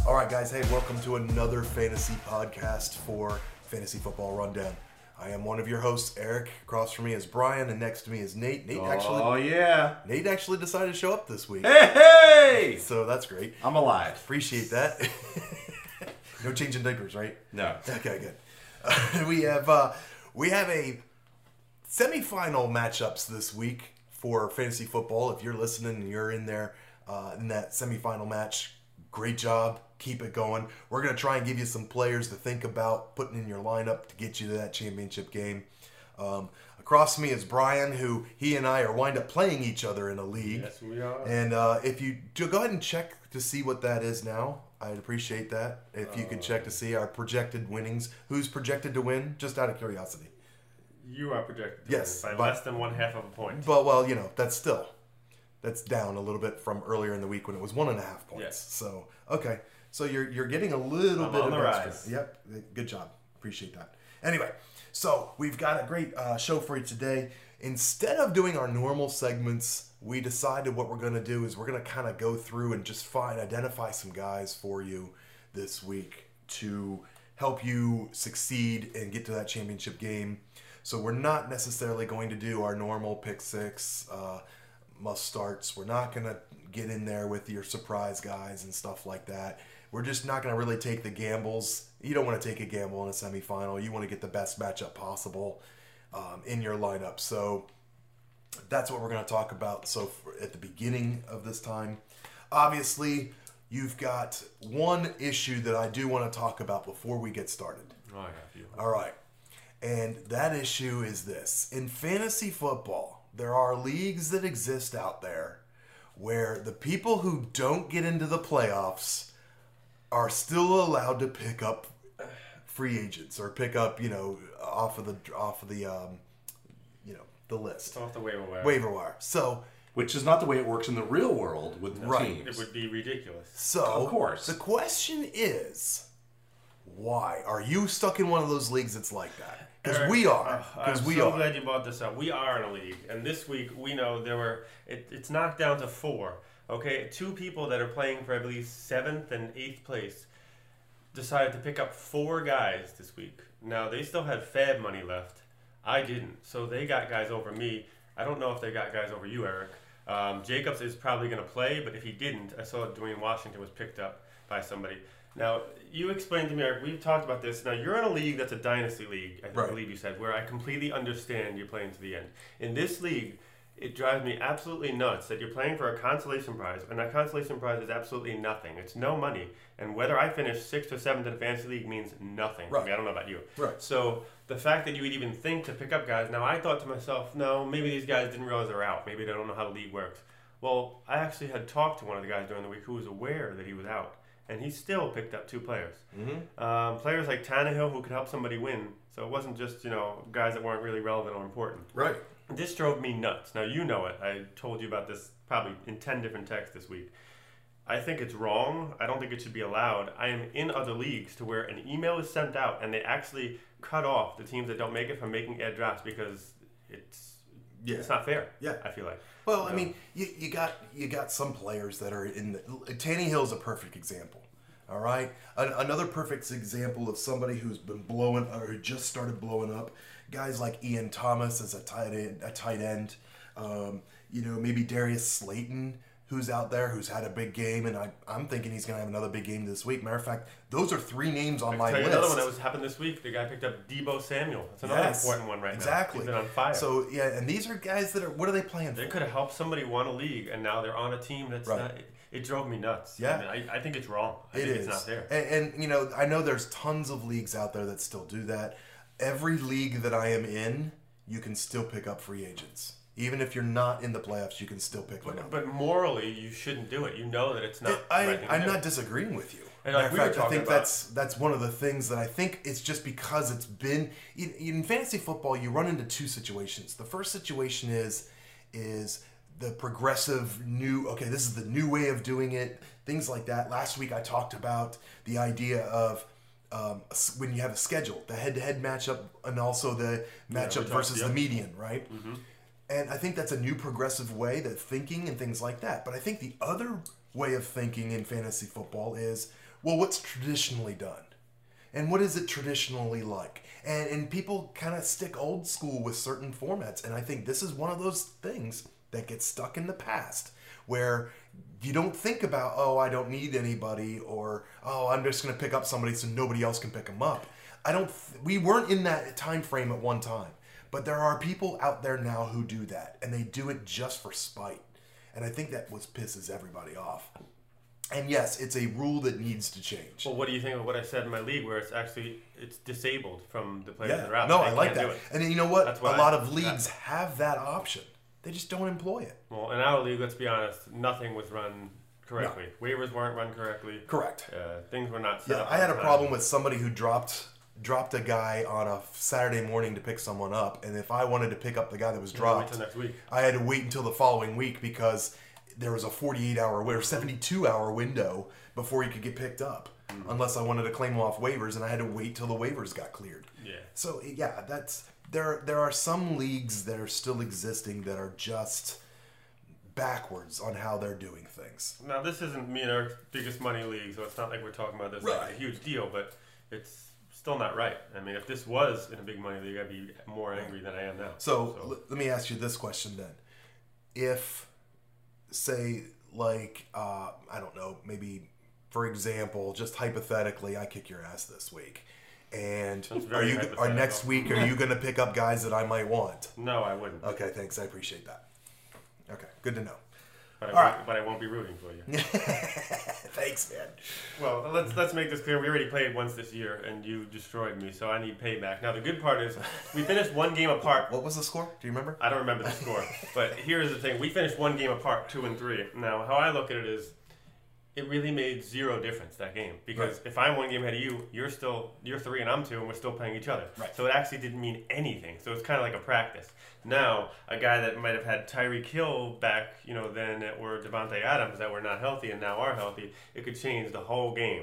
All right, guys. Hey, welcome to another fantasy podcast for Fantasy Football Rundown. I am one of your hosts, Eric. Across from me is Brian, and next to me is Nate. Nate actually decided to show up this week. Hey! So that's great. I'm alive. Appreciate that. No change in diapers, right? No. Okay, good. We have a semifinal matchups this week for fantasy football. If you're listening and you're in there in that semifinal match, great job. Keep it going. We're going to try and give you some players to think about putting in your lineup to get you to that championship game. Across from me is Brian, who he and I are wind up playing each other in a league. Yes, we are. And if you go ahead and check to see what that is now, I'd appreciate that. If you could check to see our projected winnings. Who's projected to win? Just out of curiosity. You are projected to Yes, win by but- less than 1/2 of a point. But, well, that's down a little bit from earlier in the week when it was 1.5 points. Yes. So, okay. So you're getting a little I'm bit on of the extra. rise. Yep. Good job. Appreciate that. Anyway, so we've got a great show for you today. Instead of doing our normal segments, we decided what we're going to do is we're going to kind of go through and just identify some guys for you this week to help you succeed and get to that championship game. So we're not necessarily going to do our normal pick six must starts. We're not going to get in there with your surprise guys and stuff like that. We're just not going to really take the gambles. You don't want to take a gamble in a semifinal. You want to get the best matchup possible in your lineup. So that's what we're going to talk about. So at the beginning of this time, obviously, you've got one issue that I do want to talk about before we get started. Oh, I have you. All right. And that issue is this. In fantasy football, there are leagues that exist out there where the people who don't get into the playoffs are still allowed to pick up free agents or pick up, off of the the list. It's off the waiver wire. Waiver wire. So, Which is not the way it works in the real world with Right. teams. It would be ridiculous. so Of course. the question is, why are you stuck in one of those leagues that's like that? Because Eric, we are. Because I'm we so are. glad you brought this up. We are in a league, and this week we know it's knocked down to 4. Okay, 2 people that are playing for I believe 7th and 8th place decided to pick up 4 guys this week. Now they still had Fab money left. I didn't, so they got guys over me. I don't know if they got guys over you, Eric. Jacobs is probably going to play, but if he didn't, I saw Dwayne Washington was picked up by somebody. Now, you explained to me, Eric, we've talked about this. Now, you're in a league that's a dynasty league, I Right. believe you said, where I completely understand you're playing to the end. In this league, it drives me absolutely nuts that you're playing for a consolation prize, and that consolation prize is absolutely nothing. It's no money. And whether I finish 6th or 7th in a fantasy league means nothing. Right. I mean, I don't know about you. Right. So the fact that you would even think to pick up guys, now I thought to myself, no, maybe these guys didn't realize they're out. Maybe they don't know how the league works. Well, I actually had talked to one of the guys during the week who was aware that he was out, and he still picked up 2 players. Mm-hmm. Players like Tannehill who could help somebody win. So it wasn't just, guys that weren't really relevant or important. Right. This drove me nuts. Now, you know it. I told you about this probably in 10 different texts this week. I think it's wrong. I don't think it should be allowed. I am in other leagues to where an email is sent out and they actually cut off the teams that don't make it from making ad drafts because it's not fair. Yeah. I feel like. Well, I mean, you got some players that are in the... Tannehill is a perfect example. All right? Another perfect example of somebody who's been blowing or who just started blowing up. Guys like Ian Thomas as a tight end. Maybe Darius Slayton, who's out there, who's had a big game, and I'm thinking he's going to have another big game this week. Matter of fact, those are 3 names on my I'll tell you list. another one that happened this week. The guy picked up Deebo Samuel. That's another important one right exactly. now. He's been on fire. So, yeah, and these are guys that are... What are they playing for? They could have helped somebody win a league, and now they're on a team that's Right. not... It drove me nuts. Yeah. I mean, I think it's wrong. I think it's not there. And I know there's tons of leagues out there that still do that. Every league that I am in, you can still pick up free agents. Even if you're not in the playoffs, you can still pick them up. But morally, you shouldn't do it. You know that it's not. the right thing to I'm do. not disagreeing with you. And Matter like of we were fact, I talking think about- that's one of the things that I think it's just because it's been in fantasy football. You run into 2 situations. The first situation is the progressive new. Okay, this is the new way of doing it. Things like that. Last week I talked about the idea of when you have a schedule, the head-to-head matchup, and also the matchup versus the median, right? Mm-hmm. And I think that's a new progressive way that thinking and things like that. But I think the other way of thinking in fantasy football is well, what's traditionally done? And what is it traditionally like? And people kind of stick old school with certain formats. And I think this is one of those things that gets stuck in the past where you don't think about, oh, I don't need anybody, or, oh, I'm just going to pick up somebody so nobody else can pick them up. We weren't in that time frame at one time. But there are people out there now who do that. And they do it just for spite. And I think that pisses everybody off. And yes, it's a rule that needs to change. Well, what do you think of what I said in my league, where it's disabled from the players that are out? No, They I like can't that. do it. And then you know what? That's A why lot of leagues have that option. They just don't employ it. Well, in our league, let's be honest, nothing was run correctly. No. Waivers weren't run correctly. Correct. Things were not set up. I had a problem with somebody who dropped a guy on a Saturday morning to pick someone up, and if I wanted to pick up the guy that was dropped, wait till next week. I had to wait until the following week because there was a 48-hour or 72-hour window before he could get picked up, unless I wanted to claim him off waivers, and I had to wait till the waivers got cleared. Yeah. So yeah, there are some leagues that are still existing that are just backwards on how they're doing things. Now, this isn't me and our biggest money league, so it's not like we're talking about this like a huge deal, but it's still not right. I mean, if this was in a big money league, I'd be more angry than I am now. So let me ask you this question then. If, say, like, I don't know, maybe, for example, just hypothetically, I kick your ass this week. And next week, are you going to pick up guys that I might want? No, I wouldn't. Okay, thanks. I appreciate that. Okay, good to know. But I won't be rooting for you. Thanks, man. Well, let's make this clear. We already played once this year, and you destroyed me, so I need payback. Now, the good part is we finished one game apart. What was the score? Do you remember? I don't remember the score. But here's the thing. We finished one game apart, 2-3. Now, how I look at it is it really made zero difference, that game. Because if I'm one game ahead of you, you're 3 and I'm 2, and we're still playing each other. Right. So it actually didn't mean anything. So it's kind of like a practice. Now, a guy that might have had Tyreek Hill back, then, or Devontae Adams that were not healthy and now are healthy, it could change the whole game.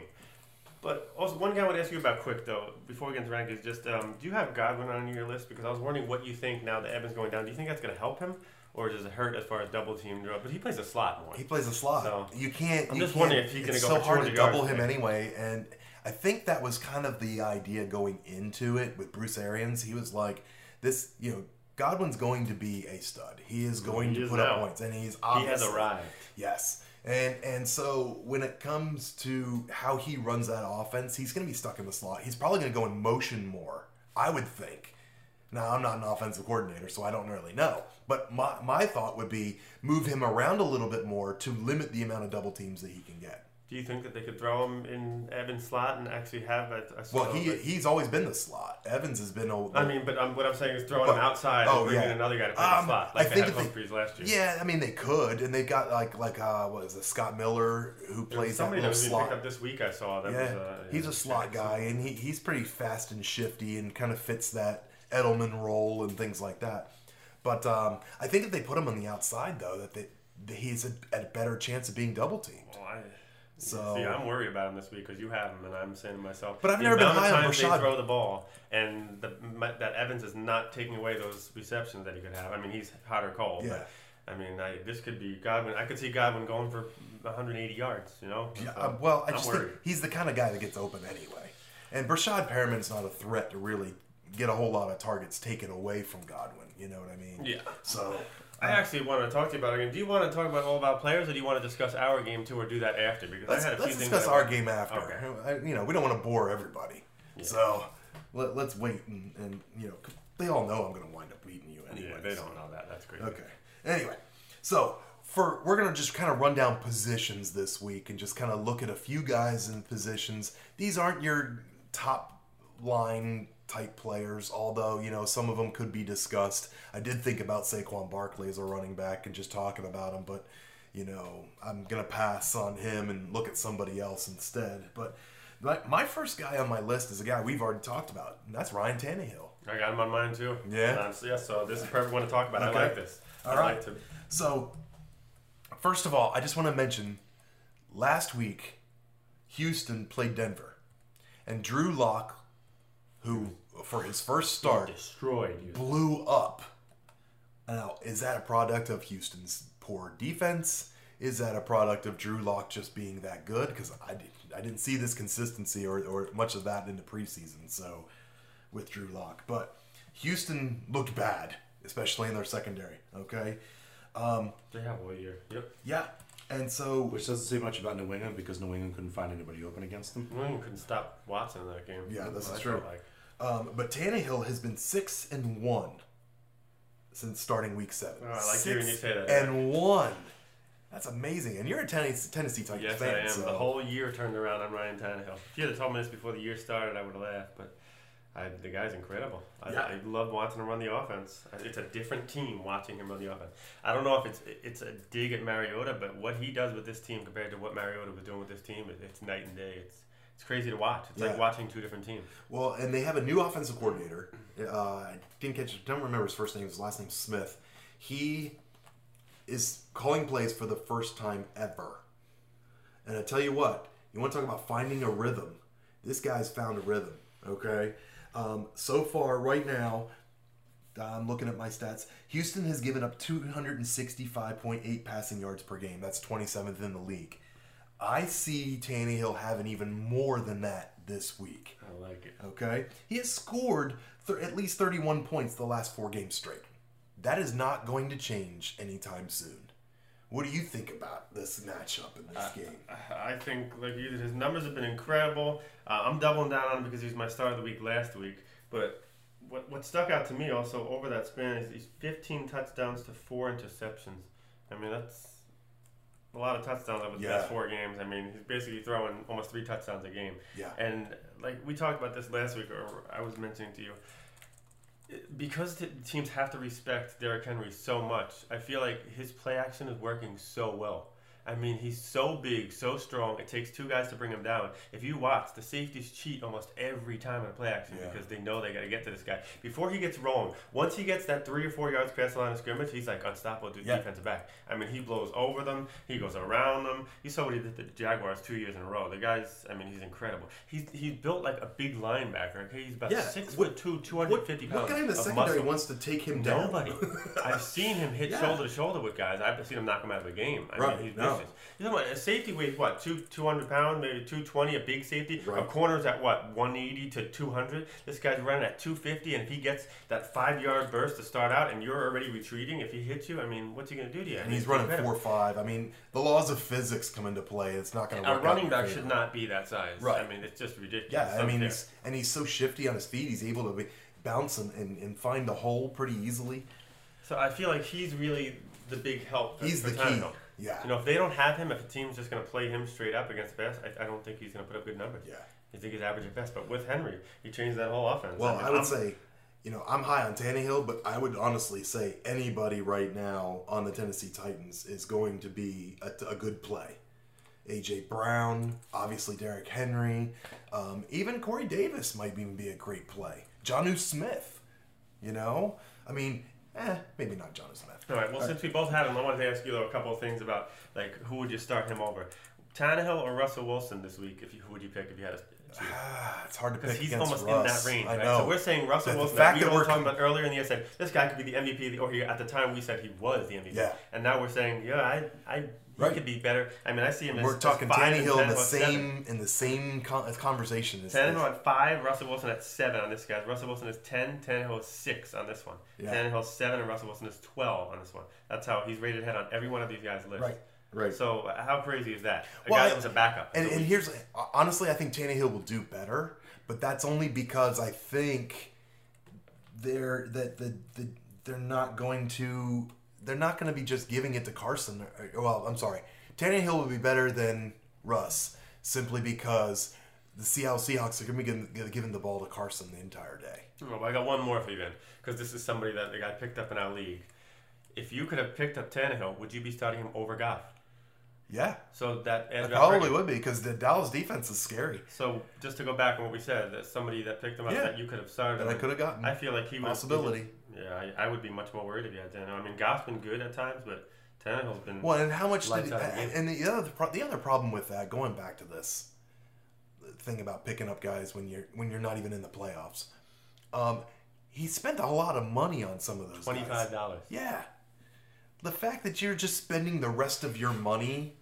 But also, one guy I want to ask you about quick, though, before we get into rankings, just do you have Godwin on your list? Because I was wondering what you think now that Evans going down. Do you think that's going to help him? Or does it hurt as far as double team draw? But he plays a slot more. He plays a slot. So, you can't. I'm just wondering if he's going to go for 200 yards. It's so hard to double him yards. Anyway, and I think that was kind of the idea going into it with Bruce Arians. He was like, "This, Godwin's going to be a stud. He is going to put up points, and he has arrived." Yes, and so when it comes to how he runs that offense, he's going to be stuck in the slot. He's probably going to go in motion more, I would think. Now, I'm not an offensive coordinator, so I don't really know. But my thought would be move him around a little bit more to limit the amount of double teams that he can get. Do you think that they could throw him in Evans' slot and actually have a well, he's always been the slot. Evans has been old. I mean, but what I'm saying is throwing him outside and bringing another guy to play the slot, like they had Humphries last year. Yeah, I mean, they could, and they got what is it, Scott Miller, who plays that little slot. Somebody up this week I saw. He's a slot guy, and he's pretty fast and shifty and kind of fits that Edelman role and things like that. But I think if they put him on the outside, though, that he's at a better chance of being double teamed. Well, I'm worried about him this week because you have him, and I'm saying to myself, but I've never been high on Rashad. They throw the ball, and that Evans is not taking away those receptions that he could have. I mean, he's hot or cold. Yeah. But, I mean, this could be Godwin. I could see Godwin going for 180 yards. Yeah. Well, I just think he's the kind of guy that gets open anyway, and Brashad Perriman's not a threat to really get a whole lot of targets taken away from Godwin. You know what I mean? Yeah. So I actually wanted to talk to you about it again. Do you want to talk about players, or do you want to discuss our game too, or do that after? Because let's discuss our game after. Okay. We don't want to bore everybody. Yeah. So let's wait and they all know I'm going to wind up beating you anyway. Yeah, they don't know that. That's great. Okay. Anyway, so we're going to just kind of run down positions this week and just kind of look at a few guys in positions. These aren't your top line type players, although some of them could be discussed. I did think about Saquon Barkley as a running back and just talking about him, but I'm gonna pass on him and look at somebody else instead. But my first guy on my list is a guy we've already talked about, and that's Ryan Tannehill. I got him on mine too. Yeah. So this is a perfect one to talk about. Okay. I like this. All right. So first of all, I just want to mention last week Houston played Denver, and Drew Lock, who for his first start destroyed you, blew up. Now, is that a product of Houston's poor defense? is that a product of Drew Lock just being that good? Because I didn't see this consistency or much of that in the preseason. So with Drew Lock, but Houston looked bad, especially in their secondary. Okay. They have all year. Yep. Yeah. And so, Which doesn't say much about New England because New England couldn't find anybody open against them. New England couldn't stop Watson in that game. Yeah, this I is felt true. Like. but Tannehill has been 6-1 since starting week 7. Oh, I like hearing you say that. 6-1. That's amazing. And you're a Tennessee Titans Yes, fan. I am. So. The whole year turned around on Ryan Tannehill. If you had told me this before the year started, I would have laughed. But the guy's incredible. I love watching him run the offense. It's a different team watching him run the offense. I don't know if it's a dig at Mariota, but what he does with this team compared to what Mariota was doing with this team, it's night and day. It's crazy to watch. It's like watching two different teams. Well, and they have a new offensive coordinator. I don't remember his first name. His last name's Smith. He is calling plays for the first time ever. And I tell you what, you want to talk about finding a rhythm. This guy's found a rhythm, okay? So far, right now, I'm looking at my stats. Houston has given up 265.8 passing yards per game. That's 27th in the league. I see Tannehill having even more than that this week. I like it. Okay? He has scored at least 31 points the last 4 games straight. That is not going to change anytime soon. What do you think about this matchup in this game? I think, like you, his numbers have been incredible. I'm doubling down on him because he was my star of the week last week. But what stuck out to me also over that span is he's 15 touchdowns to 4 interceptions. I mean, that's a lot of touchdowns over the past 4 games. I mean, he's basically throwing almost 3 touchdowns a game. Yeah. And like we talked about this last week, or I was mentioning to you, because the teams have to respect Derrick Henry so much, I feel like his play action is working so well. I mean, he's so big, so strong. It takes 2 guys to bring him down. If you watch, the safeties cheat almost every time in a play action because they know they got to get to this guy. Before he gets rolling, once he gets that 3 or 4 yards past the line of scrimmage, he's like unstoppable defensive back. I mean, he blows over them. He goes around them. You saw what he did to the Jaguars 2 years in a row. The guy's, I mean, he's incredible. He's built like a big linebacker. Okay, he's about 6'2", 250 pounds. What guy in the secondary wants to take him down? Nobody. I've seen him hit shoulder to shoulder with guys. I've seen him knock him out of the game. I mean, he's vicious. You know what? A safety weighs what? 200 pounds, maybe 220. A big safety. Right. A corner's at what? 180 to 200. This guy's running at 250, and if he gets that 5-yard burst to start out, and you're already retreating, if he hits you, I mean, what's he gonna do to you? And he's running 4.5. I mean, the laws of physics come into play. It's not going to work. A running back should not be that size. Right. I mean, it's just ridiculous. Yeah, I mean, he's so shifty on his feet. He's able to bounce and find the hole pretty easily. So I feel like he's really the big help. He's for the key. Tannehill. Yeah. You know, if they don't have him, if a team's just going to play him straight up against the pass, I don't think he's going to put up good numbers. Yeah. I think he's average at best. But with Henry, he changed that whole offense. Well, I would say, you know, I'm high on Tannehill, but I would honestly say anybody right now on the Tennessee Titans is going to be a good play. A.J. Brown, obviously Derrick Henry, even Corey Davis might even be a great play. Jonnu Smith, you know? I mean, maybe not Jonnu Smith. All right, well, since we both had him, I wanted to ask you a couple of things about, like, who would you start him over? Tannehill or Russell Wilson this week? Who would you pick if you had to choose? It's hard to pick Because he's against almost Russ. in that range, I right? know. So we're saying Russell The Wilson. fact we that were we're talking about earlier in the year, said this guy could be the MVP, or at the time we said he was the MVP. Yeah. And now we're saying, he could be better. I mean, I see him as We're talking as 5 Tannehill and in the same conversation. Tannehill at 5, Russell Wilson at 7 on this guy. Russell Wilson is 10, Tannehill is 6 on this one. Yeah. Tannehill 7 and Russell Wilson is 12 on this one. That's how he's rated ahead on every one of these guys' lists. Right. So how crazy is that? A Well, guy that was a backup. And here's, honestly, I think Tannehill will do better, but that's only because I think they're not going to be just giving it to Carson. Well, I'm sorry. Tannehill will be better than Russ simply because the Seattle Seahawks are going to be giving the ball to Carson the entire day. Oh, well, I got one more for you then, because this is somebody that the guy picked up in our league. If you could have picked up Tannehill, would you be starting him over Goff? Yeah. So that I probably would be because the Dallas defense is scary. So just to go back on what we said, that somebody that picked him up that you could have started that him. I could have gotten. I feel like he would. Possibility. I would be much more worried if you had Tannehill. I mean, Goff's been good at times, but Tannehill's been. Well, and how much lights did out of the game. and the other problem with that, going back to this thing about picking up guys when you're not even in the playoffs, he spent a lot of money on some of those guys. $25. Yeah. the fact that you're just spending the rest of your money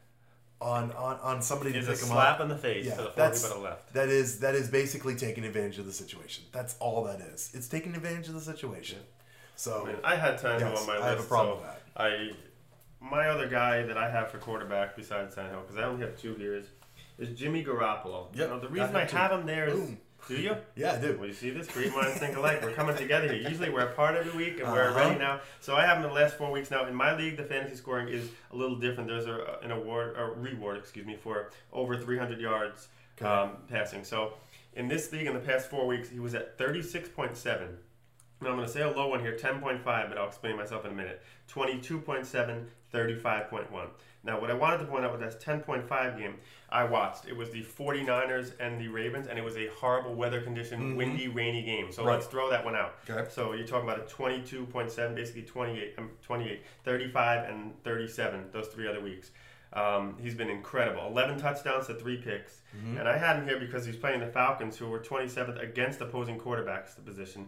on somebody to It's pick a them slap up. in the face Yeah, to the 4 that's- people that left. That is basically taking advantage of the situation. That's all that is. It's taking advantage of the situation. So I mean, I had Tannehill yes, on my list. I have a problem so with that. My other guy that I have for quarterback besides Tannehill, because I only have 2 here, is Jimmy Garoppolo. Yep, Now, the reason I I have 2. have him there is, Boom. do you? Yeah, I do. Well, you see this? Great minds think alike. We're coming together here. Usually we're apart every week, and we're Uh-huh. ready now. So I have him the last 4 weeks now. In my league, the fantasy scoring is a little different. There's an reward, for over 300 yards Okay. passing. So in this league, in the past 4 weeks, he was at 36.7. Now I'm going to say a low one here, 10.5, but I'll explain myself in a minute. 22.7, 35.1. Now, what I wanted to point out with that 10.5 game, I watched. It was the 49ers and the Ravens, and it was a horrible weather condition, windy, rainy game. So Right. let's throw that one out. Okay. So you're talking about a 22.7, basically 28, 35, and 37, those 3 other weeks. He's been incredible. 11 touchdowns to 3 picks. And I had him here because he's playing the Falcons, who were 27th against opposing quarterbacks position.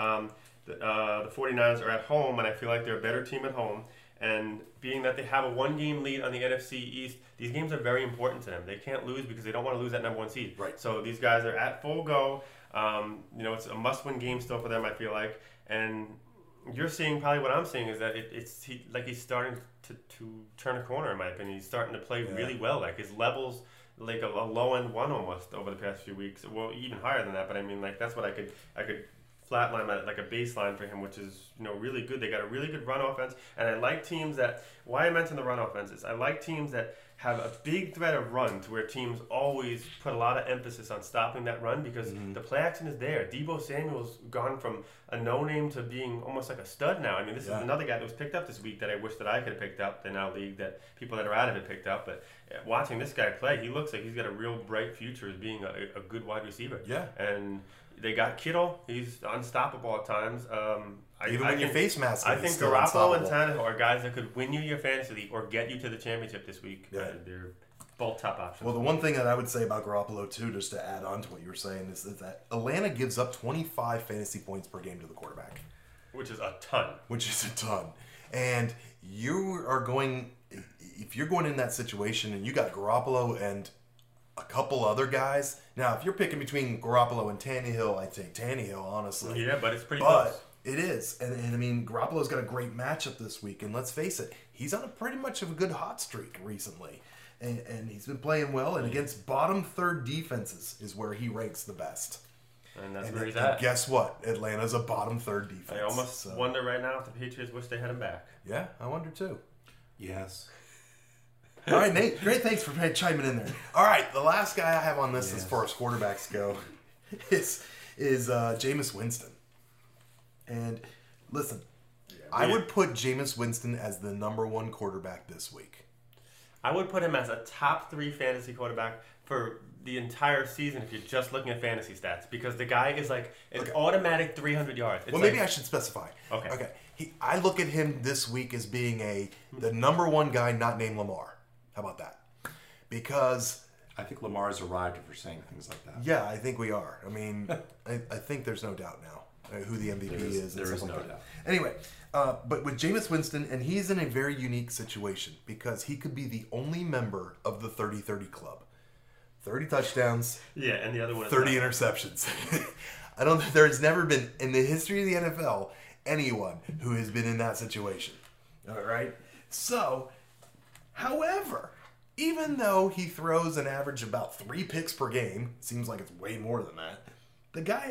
The 49ers are at home, and I feel like they're a better team at home. And being that they have a 1-game lead on the NFC East, these games are very important to them. They can't lose because they don't want to lose that number 1 seed. Right. So these guys are at full go. It's a must-win game still for them, I feel like. And you're seeing probably what I'm seeing is that he's starting to turn a corner, in my opinion. He's starting to play really well. Like his levels, like a low-end 1 almost over the past few weeks. Well, even higher than that. But I mean, like that's what I could flatline at like a baseline for him, which is really good. They got a really good run offense, and I like teams that. Why I mentioned the run offense is I like teams that have a big threat of run, to where teams always put a lot of emphasis on stopping that run because the play action is there. Deebo Samuel's gone from a no-name to being almost like a stud now. I mean, this is another guy that was picked up this week that I wish that I could have picked up in our league that people that are out of it picked up. But watching this guy play, he looks like he's got a real bright future as being a good wide receiver. Yeah. And they got Kittle. He's unstoppable at times. Even when your face mask, I think still Garoppolo and unstoppable. Tannehill are guys that could win you your fantasy league or get you to the championship this week. Yeah. They're both top options. Well, the one thing that I would say about Garoppolo, too, just to add on to what you were saying, is that Atlanta gives up 25 fantasy points per game to the quarterback. Which is a ton. Which is a ton. And if you're going in that situation and you got Garoppolo and a couple other guys, now if you're picking between Garoppolo and Tannehill, I'd take Tannehill, honestly. Yeah, but it's pretty close. It is. And I mean, Garoppolo's got a great matchup this week. And let's face it, he's on a pretty much of a good hot streak recently. And he's been playing well. And against bottom third defenses is where he ranks the best. And that's And, where he's and at. guess what? Atlanta's a bottom third defense. I almost wonder right now if the Patriots wish they had him back. Yeah, I wonder too. Yes. All right, Nate. Great. Thanks for chiming in there. All right, the last guy I have on this as far as quarterbacks go is Jameis Winston. And listen, I would put Jameis Winston as the number 1 quarterback this week. I would put him as a top 3 fantasy quarterback for the entire season if you're just looking at fantasy stats, because the guy is like an automatic 300 yards. It's Maybe I should specify. Okay. I look at him this week as being the number 1 guy not named Lamar. How about that? Because I think Lamar has arrived for saying things like that. yeah, I think we are. I mean, I think there's no doubt now who the MVP is. There is no like that. doubt. Anyway, but with Jameis Winston, and he's in a very unique situation because he could be the only member of the 30-30 club. 30 touchdowns, Yeah, and the other one is 30 interceptions. There's never been, in the history of the NFL, anyone who has been in that situation. All right? So, however, even though he throws an average of about 3 picks per game, seems like it's way more than that, the guy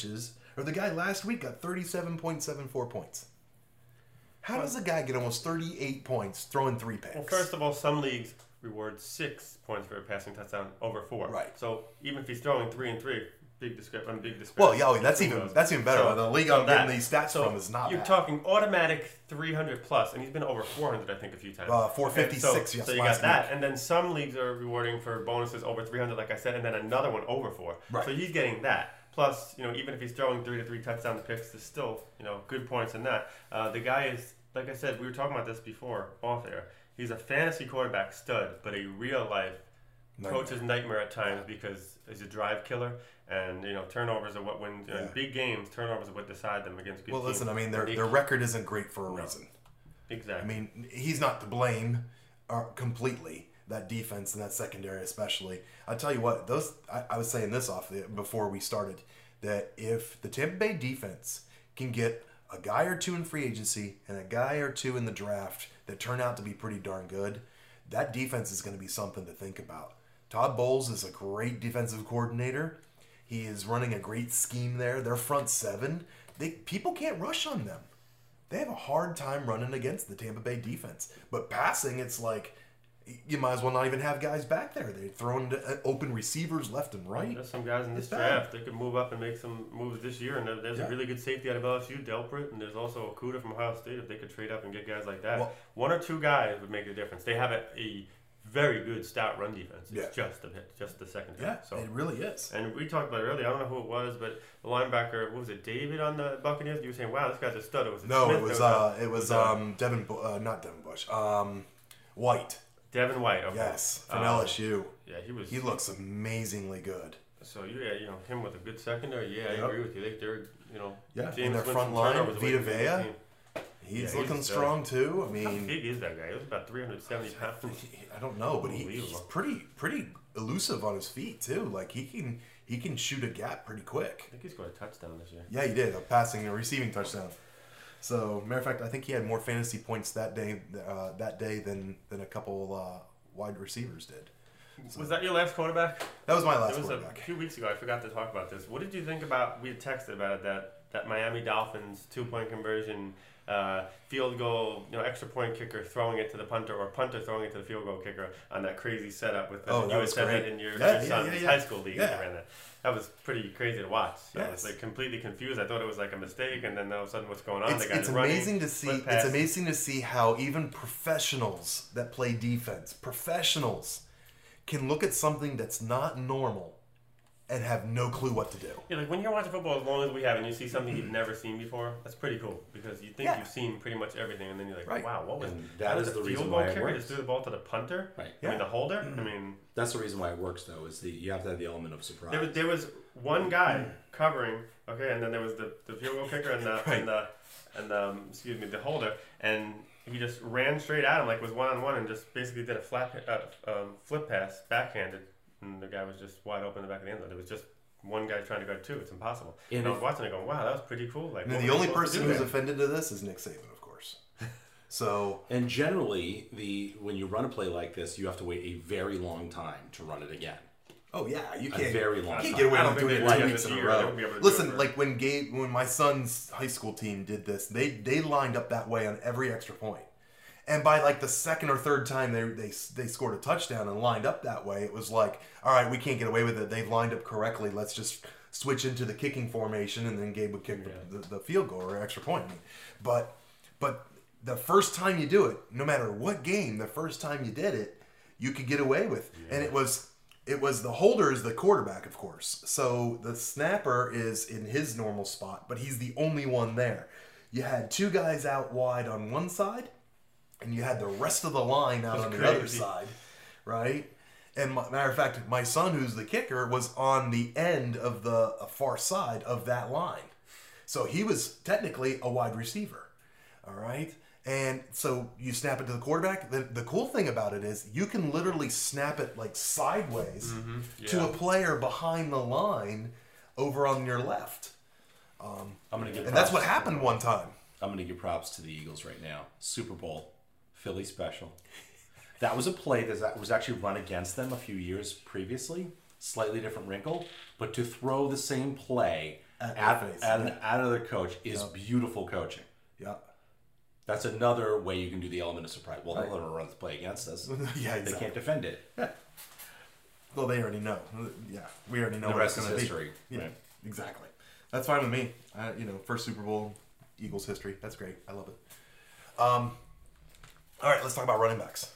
last week got 37.74 points. How does a guy get almost 38 points throwing 3 picks? Well, first of all, some leagues reward 6 points for a passing touchdown over 4. Right. So even if he's throwing 3 and 3, big discrepancy. Well, yeah, that's even better. So, the league I'm getting these stats from is not You're bad. talking automatic 300 plus, and he's been over 400, I think, a few times. 456, yes, So you last got that, week. and then some leagues are rewarding for bonuses over 300, like I said, and then another one over 4. Right. So he's getting that. Plus, even if he's throwing 3 to 3 touchdown picks, there's still, good points in that. The guy is, like I said, we were talking about this before off air. He's a fantasy quarterback stud, but a real life coach's nightmare at times because he's a drive killer, and turnovers are what wins. In big games, turnovers are what decide them against good teams. Well, listen, I mean, their record isn't great for a reason. Exactly. I mean, he's not to blame completely. That defense and that secondary, especially. I tell you what, I was saying this before we started, that if the Tampa Bay defense can get a guy or two in free agency and a guy or two in the draft that turn out to be pretty darn good, that defense is going to be something to think about. Todd Bowles is a great defensive coordinator. He is running a great scheme there. Their front seven, people can't rush on them. They have a hard time running against the Tampa Bay defense. But passing, it's like you might as well not even have guys back there. They're throwing open receivers left and right. There's some guys in this draft that could move up and make some moves this year. And there's a really good safety out of LSU, Delpit, and there's also Okudah from Ohio State. If they could trade up and get guys like that, Well, one or two guys would make a difference. They have a very good stout run defense. It's just the secondary. Yeah, so it really is. And we talked about it earlier. I don't know who it was, but the linebacker, what was it, David on the Buccaneers? You were saying, "Wow, this guy's a stud." It was Devin, not Devin Bush, White. Devin White. Okay. Yes, from LSU. Yeah, He looks amazingly good. So him with a good secondary. Yeah, I agree with you. They're Yeah, James in their Winston front line, turnovers away Vita from the Vea. team. He's looking strong too. I How mean, big is that guy? He was about 370 pounds. I don't know, but he's pretty elusive on his feet too. Like he can shoot a gap pretty quick. I think he scored a touchdown this year. Yeah, he did, a receiving touchdown. So, matter of fact, I think he had more fantasy points that day than a couple wide receivers did. Was that your last quarterback? That was my last It was quarterback. a few weeks ago. I forgot to talk about this. What did you think about? We had texted about it that Miami Dolphins 2-point conversion, field goal, extra point kicker throwing it to the punter or punter throwing it to the field goal kicker on that crazy setup with you had said that in your son's high school league. Yeah. Ran that. That was pretty crazy to watch. Yes. I was like completely confused. I thought it was like a mistake, and then all of a sudden, what's going on? It's amazing to see. It's amazing to see how even professionals that play defense, can look at something that's not normal and have no clue what to do. Yeah, like when you're watching football as long as we have, and you see something you've never seen before, that's pretty cool because you think you've seen pretty much everything, and then you're like, wow, what was that? Is the reason why it works. Just threw the ball to the punter, right? I mean, the holder. I mean, that's the reason why it works, though. Is you have to have the element of surprise. There was one guy covering, okay, and then there was the field goal kicker and the the holder, and he just ran straight at him like it was one-on-one and just basically did a flip pass backhanded, and the guy was just wide open in the back of the end zone. It was just one guy trying to go two. It's impossible. And I was watching it going, wow, that was pretty cool. Like, and the only person who's offended to this is Nick Saban, of course. So, and generally, when you run a play like this, you have to wait a very long time to run it again. Oh yeah, you can't. A very long. You can't time. get away with doing it 2 weeks in a row. Listen, it, like when my son's high school team did this, they lined up that way on every extra point, and by like the second or third time they scored a touchdown and lined up that way, it was like, all right, we can't get away with it. They've lined up correctly. Let's just switch into the kicking formation, and then Gabe would kick the field goal or extra point. But the first time you do it, no matter what game, the first time you did it, you could get away with, and it was the holder is the quarterback, of course. So the snapper is in his normal spot, but he's the only one there. You had two guys out wide on one side, and you had the rest of the line out on the other side, right? And matter of fact, my son, who's the kicker, was on the end of the far side of that line. So he was technically a wide receiver, all right? And so you snap it to the quarterback. The cool thing about it is you can literally snap it like sideways to a player behind the line over on your left. I'm gonna give and that's what happened one time. I'm going to give props to the Eagles right now. Super Bowl, Philly special. That was a play that was actually run against them a few years previously. Slightly different wrinkle, but to throw the same play at another coach is beautiful coaching. Yeah. That's another way you can do the element of surprise. Well, they'll never run the play against us. Yeah, exactly. They can't defend it. Well, they already know. Yeah, we already know the what rest it's is going to history. be. Yeah, right? Exactly. That's fine with me. First Super Bowl, Eagles history. That's great. I love it. All right, let's talk about running backs.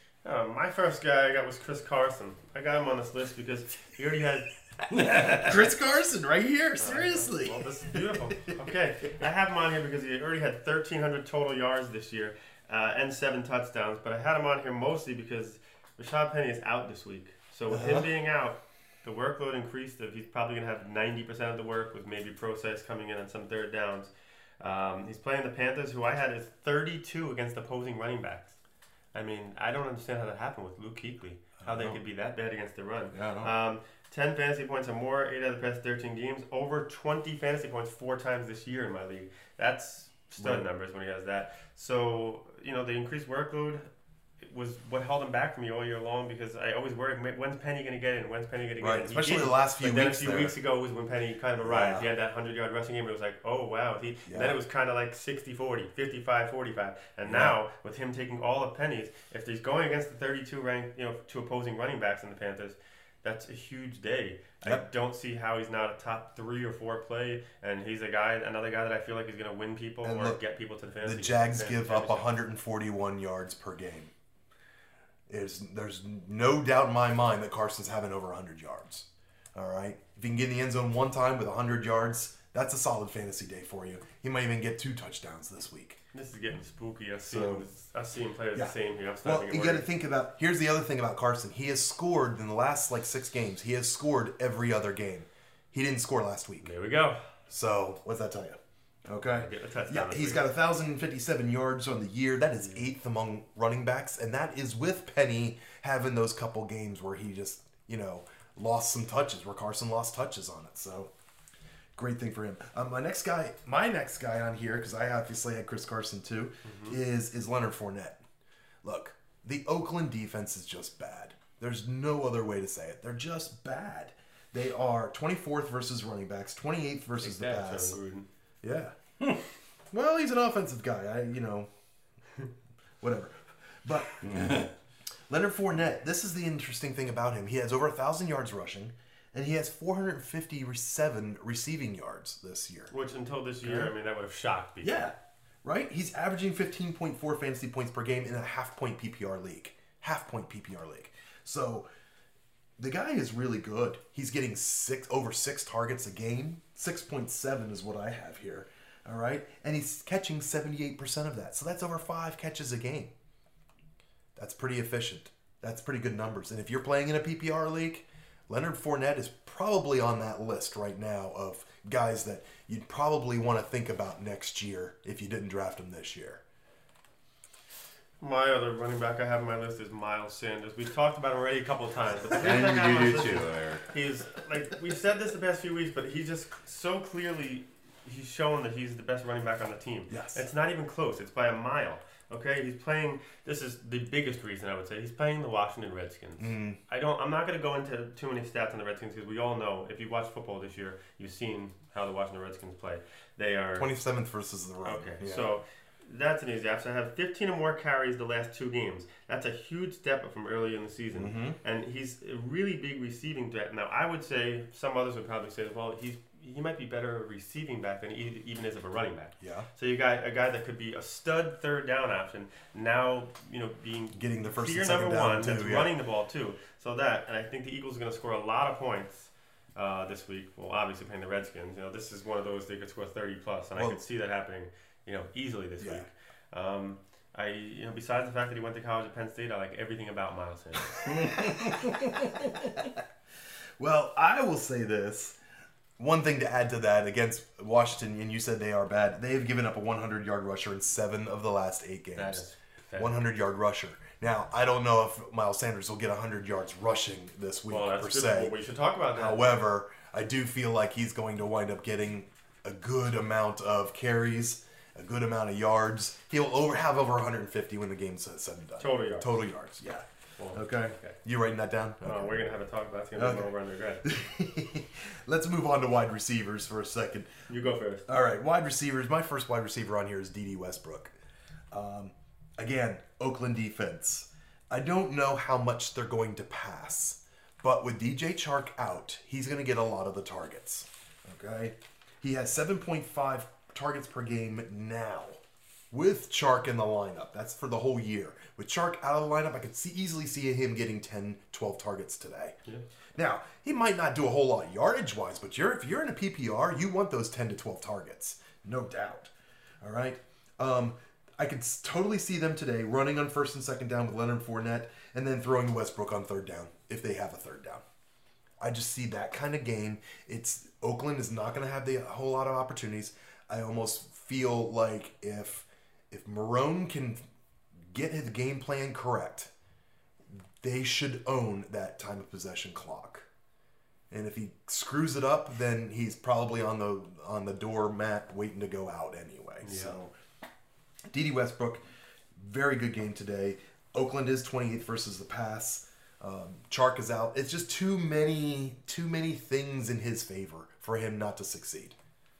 My first guy I got was Chris Carson. I got him on this list because he already had Chris Carson right here. Seriously. Well, this is beautiful. Okay, I have him on here because he already had 1,300 total yards this year and 7 touchdowns. But I had him on here mostly because Rashad Penny is out this week. So with him being out, the workload increased. He's probably going to have 90% of the work with maybe Process coming in on some third downs. He's playing the Panthers, who I had as 32 against opposing running backs. I mean, I don't understand how that happened with Luke Kuechly. How they could be that bad against the run. Yeah, I know. 10 fantasy points or more, 8 out of the past 13 games. Over 20 fantasy points 4 times this year in my league. That's stud numbers when he has that. So, the increased workload was what held him back from me all year long, because I always worried, when's Penny going to get in? When's Penny going to get in? Especially the last few weeks. Then a few there. weeks ago was when Penny kind of arrived. He had that 100-yard rushing game. It was like, oh, wow. And then it was kind of like 60-40, 55-45. And now, with him taking all of Penny's, if he's going against the 32 ranked, two opposing running backs in the Panthers, that's a huge day. Yep. I don't see how he's not a top 3 or 4 play, and he's another guy that I feel like is going to win people get people to the fantasy. The Jags give up 141 yards per game. There's no doubt in my mind that Carson's having over 100 yards. All right? If he can get in the end zone one time with 100 yards, that's a solid fantasy day for you. He might even get 2 touchdowns this week. This is getting spooky. I've seen players the same here. You got to think about. Here's the other thing about Carson. He has scored in the last 6 games. He has scored every other game. He didn't score last week. There we go. So what's that tell you? Okay. Yeah, he's got 1,057 yards on the year. That is 8th among running backs, and that is with Penny having those couple games where he just lost some touches, where Carson lost touches on it. So. Great thing for him. My next guy on here, because I obviously had Chris Carson too, is Leonard Fournette. Look, the Oakland defense is just bad. There's no other way to say it. They're just bad. They are 24th versus running backs, 28th versus the pass. Yeah. Well, he's an offensive guy. Whatever. But Leonard Fournette, this is the interesting thing about him. He has over 1,000 yards rushing. And he has 457 receiving yards this year. Which, until this year, that would have shocked people. Yeah, right? He's averaging 15.4 fantasy points per game in a half-point PPR league. Half-point PPR league. So, the guy is really good. He's getting over 6 targets a game. 6.7 is what I have here. All right? And he's catching 78% of that. So, that's over 5 catches a game. That's pretty efficient. That's pretty good numbers. And if you're playing in a PPR league, Leonard Fournette is probably on that list right now of guys that you'd probably want to think about next year if you didn't draft him this year. My other running back I have on my list is Miles Sanders. We've talked about him already a couple of times. But and you do too, Eric. He's, we've said this the past few weeks, but he's just so clearly, he's shown that he's the best running back on the team. Yes. It's not even close. It's by a mile. Okay, he's playing. This is the biggest reason I would say he's playing the Washington Redskins. I'm not going to go into too many stats on the Redskins because we all know if you've watched football this year, you've seen how the Washington Redskins play. They are 27th versus the run. Okay, so that's an easy option. I have 15 or more carries the last 2 games. That's a huge step up from early in the season, and he's a really big receiving threat. Now, I would say some others would probably say, well, he might be better receiving back than he even is of a running back. Yeah. So you got a guy that could be a stud 3rd down option. Now, getting the first clear and second number down 1 too, that's running the ball too. So and I think the Eagles are going to score a lot of points this week. Well, obviously playing the Redskins. This is one of those they could score 30 plus, and I could see that happening. Easily this week. Besides the fact that he went to college at Penn State, I like everything about Miles Sanders. Well, I will say this. One thing to add to that against Washington, and you said they are bad, they have given up a 100-yard rusher in 7 of the last 8 games. That is 100-yard rusher. Now, I don't know if Miles Sanders will get 100 yards rushing this week per se. Well, we should talk about that. However, I do feel like he's going to wind up getting a good amount of carries, a good amount of yards. He'll have over 150 when the game's said and done. Total yards, yeah. Well, okay. You writing that down? Okay. We're going to have a talk about it. It's going to go over undergrad. Let's move on to wide receivers for a second. You go first. All right, wide receivers. My first wide receiver on here is D.D. Westbrook. Again, Oakland defense. I don't know how much they're going to pass, but with DJ Chark out, he's going to get a lot of the targets. Okay? He has 7.5 targets per game now with Chark in the lineup. That's for the whole year. With Chark out of the lineup, I could easily see him getting 10, 12 targets today. Yeah. Now, he might not do a whole lot yardage-wise, but if you're in a PPR, you want those 10 to 12 targets. No doubt. All right? I could totally see them today running on 1st and 2nd down with Leonard Fournette and then throwing Westbrook on 3rd down if they have a 3rd down. I just see that kind of game. Oakland is not going to have a whole lot of opportunities. I almost feel like if Marrone can get his game plan correct, they should own that time of possession clock. And if he screws it up, then he's probably on the doormat waiting to go out anyway. Yeah. So, D.D. Westbrook, very good game today. Oakland is 28th versus the pass. Chark is out. It's just too many things in his favor for him not to succeed.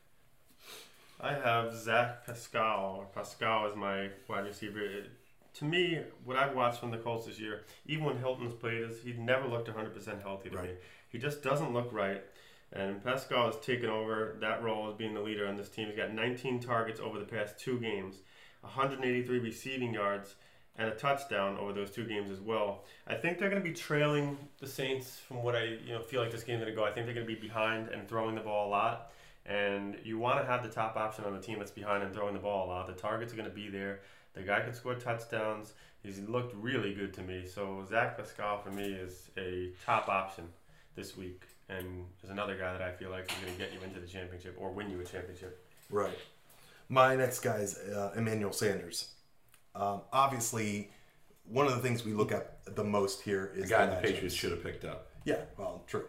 I have Zach Pascal. Pascal is my wide receiver. To me, what I've watched from the Colts this year, even when Hilton's played, he's never looked 100% healthy to me. He just doesn't look right. And Pascal has taken over that role as being the leader on this team. He's got 19 targets over the past 2 games, 183 receiving yards, and a touchdown over those 2 games as well. I think they're going to be trailing the Saints from what I feel like this game's going to go. I think they're going to be behind and throwing the ball a lot. And you want to have the top option on the team that's behind and throwing the ball a lot. The targets are going to be there. The guy can score touchdowns. He's looked really good to me. So Zach Pascal for me is a top option this week. And is another guy that I feel like is going to get you into the championship or win you a championship. Right. My next guy is Emmanuel Sanders. Obviously, one of the things we look at the most here is the guy the the Patriots should have picked up. Yeah, well, true.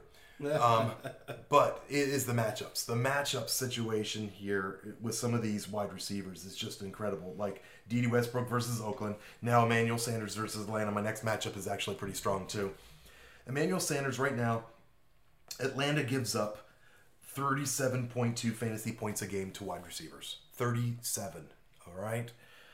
But it is the matchups. The matchup situation here with some of these wide receivers is just incredible. Like D.D. Westbrook versus Oakland. Now Emmanuel Sanders versus Atlanta. My next matchup is actually pretty strong too. Emmanuel Sanders right now, Atlanta gives up 37.2 fantasy points a game to wide receivers. 37. All right?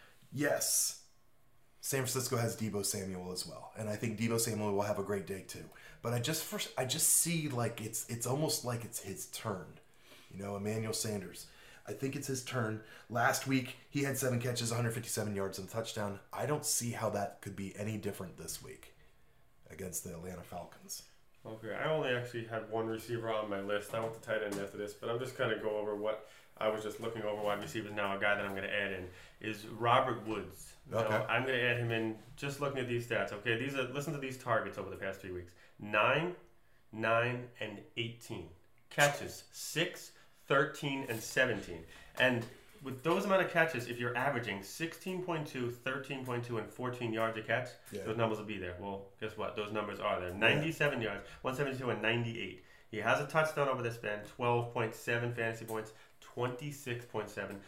Yes. San Francisco has Deebo Samuel as well. And I think Deebo Samuel will have a great day too. But I just see like it's almost like it's his turn. Emmanuel Sanders. I think it's his turn. Last week, he had 7 catches, 157 yards, and a touchdown. I don't see how that could be any different this week against the Atlanta Falcons. Okay, I only actually had one receiver on my list. I went to tight end after this, but I'm just going to go over what I was just looking over wide receivers now. A guy that I'm going to add in is Robert Woods. Okay. I'm going to add him in just looking at these stats. Okay, listen to these targets over the past 3 weeks. 9, 9, and 18. Catches, 6, 13, and 17. And with those amount of catches, if you're averaging 16.2, 13.2, and 14 yards a catch, those numbers will be there. Well, guess what? Those numbers are there. 97 yards, 172, and 98. He has a touchdown over the span, 12.7 fantasy points, 26.7,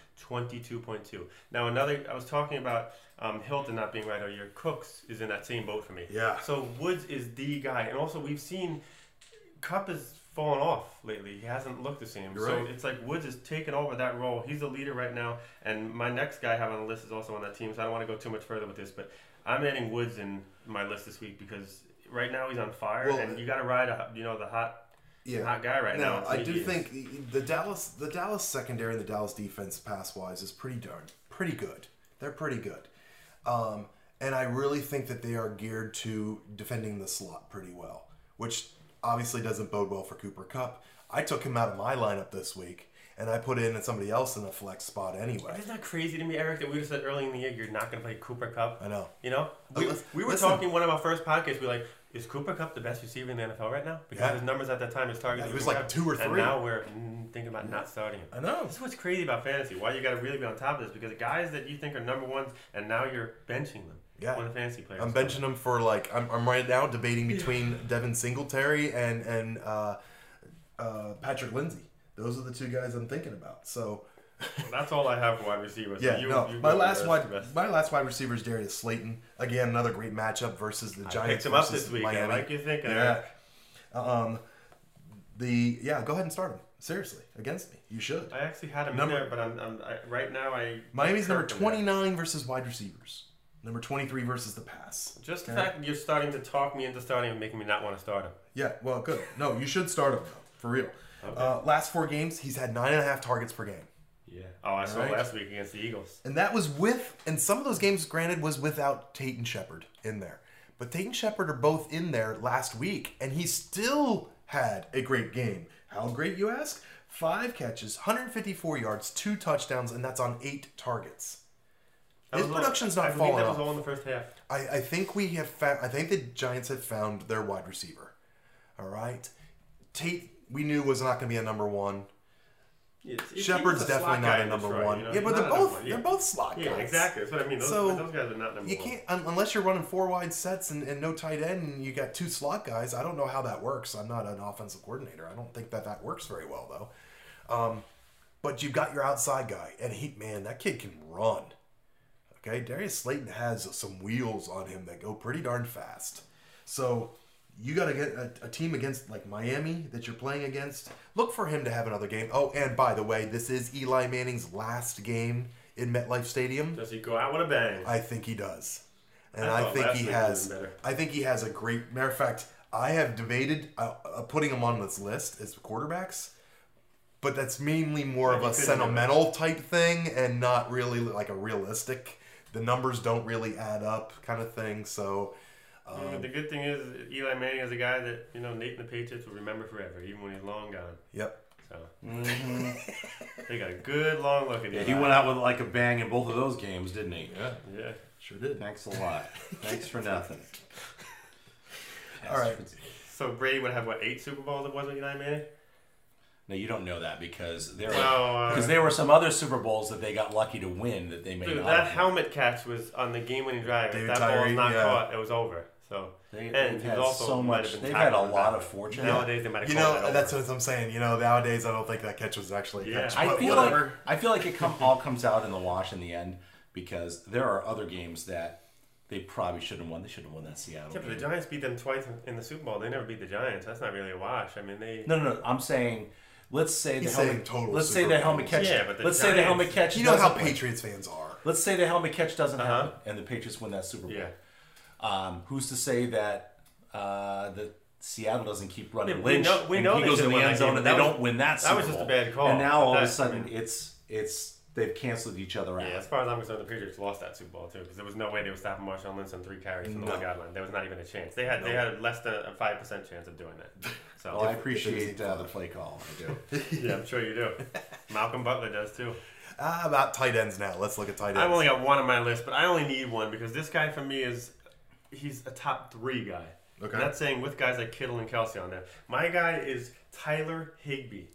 22.2. Now, I was talking about Hilton not being right all year. Cooks is in that same boat for me. Yeah. So Woods is the guy. And also, we've seen Kupp has fallen off lately. He hasn't looked the same. You're so right. it's like Woods is taking over that role. He's the leader right now. And my next guy I have on the list is also on that team, so I don't want to go too much further with this. But I'm adding Woods in my list this week because right now he's on fire. Well, and you got to ride the hot guy right now. I do think the Dallas secondary and the Dallas defense pass-wise is pretty good. They're pretty good. And I really think that they are geared to defending the slot pretty well, which obviously doesn't bode well for Cooper Kupp. I took him out of my lineup this week, and I put in somebody else in a flex spot anyway. Isn't that crazy to me, Eric, that we just said early in the year you're not going to play Cooper Kupp? I know. We were talking one of our first podcasts. We were like, is Cooper Kupp the best receiver in the NFL right now? Because his numbers at that time, his targets. He was like 2 or 3. And now we're thinking about not starting him. I know. This is what's crazy about fantasy. Why you got to really be on top of this? Because guys that you think are number ones, and now you're benching them. Yeah. One of the fantasy players. I'm benching them for I'm right now debating between Devin Singletary and Patrick Lindsey. Those are the 2 guys I'm thinking about. So. Well, that's all I have for wide receivers. So my last wide receiver is Darius Slayton. Again, another great matchup versus the Giants. I picked him up this week. Miami. I like you thinking. Yeah. Go ahead and start him. Seriously, against me, you should. I actually had him in there, but right now Miami's number 29 versus wide receivers. Number 23 versus the pass. Just the fact that you're starting to talk me into starting and making me not want to start him. Yeah, well, good. No, you should start him though, for real. Okay. Last 4 games, he's had 9.5 targets per game. Yeah. Oh, I saw last week against the Eagles. And that was and some of those games, granted, was without Tate and Shepard in there. But Tate and Shepard are both in there last week, and he still had a great game. How great, you ask? 5 catches, 154 yards, 2 touchdowns, and that's on 8 targets. His production's not falling off. That was all in the first half. I think I think the Giants have found their wide receiver. All right, Tate we knew was not going to be a number 1. Shepard's definitely not a number one. Yeah, but they're both slot guys. Yeah, exactly. That's what I mean. Those guys are not number one. You can't unless you're running 4 wide sets and no tight end, and you got 2 slot guys. I don't know how that works. I'm not an offensive coordinator. I don't think that works very well though. But you've got your outside guy, and that kid can run. Okay, Darius Slayton has some wheels on him that go pretty darn fast. So you got to get a team against like Miami that you're playing against. Look for him to have another game. Oh, and by the way, this is Eli Manning's last game in MetLife Stadium. Does he go out with a bang? I think he does, and I think he has. I think he has a great. Matter of fact, I have debated putting him on this list as quarterbacks. But that's mainly more of a sentimental type thing and not really like a realistic. The numbers don't really add up kind of thing. So the good thing is Eli Manning is a guy that Nate and the Patriots will remember forever, even when he's long gone. Yep. So they got a good long look at him. Yeah, he went out with like a bang in both of those games, didn't he? Yeah, sure did. Thanks a lot. Thanks for nothing. All right. So Brady would have 8 Super Bowls it was with Eli Manning? No, you don't know that because there were some other Super Bowls that they got lucky to win that they may not. That helmet catch was on the game-winning drive. If that ball was not caught, it was over. So they've had so much. They've had a lot of fortune. Nowadays, they might have called that that's over. what I'm saying. Nowadays, I don't think that catch was actually a catch. I feel like it all comes out in the wash in the end because there are other games that they probably should have won. They should have won that Seattle game. But the Giants beat them twice in the Super Bowl. They never beat the Giants. That's not really a wash. I mean, they. No. I'm saying. Let's say the helmet catch. Yeah, but let's say the helmet catch. You know how Patriots fans are. Let's say the helmet catch doesn't happen, and the Patriots win that Super Bowl. Yeah. Who's to say that that Seattle doesn't keep running we Lynch? know and he goes in the end zone, and they don't win that Super Bowl. That was just a bad call. And now all of a sudden, it's they've canceled each other out. Yeah, as far as I'm concerned, the Patriots lost that Super Bowl too because there was no way they were stopping Marshawn Lynch on 3 carries from the one-yard line. There was not even a chance. They had less than a 5% chance of doing that. So well, I appreciate the play call. I do. Yeah, I'm sure you do. Malcolm Butler does too. About tight ends now. Let's look at tight ends. I've only got one on my list, but I only need one because this guy for me he's a top 3 guy. Okay. I'm not saying with guys like Kittle and Kelsey on there. My guy is Tyler Higbee.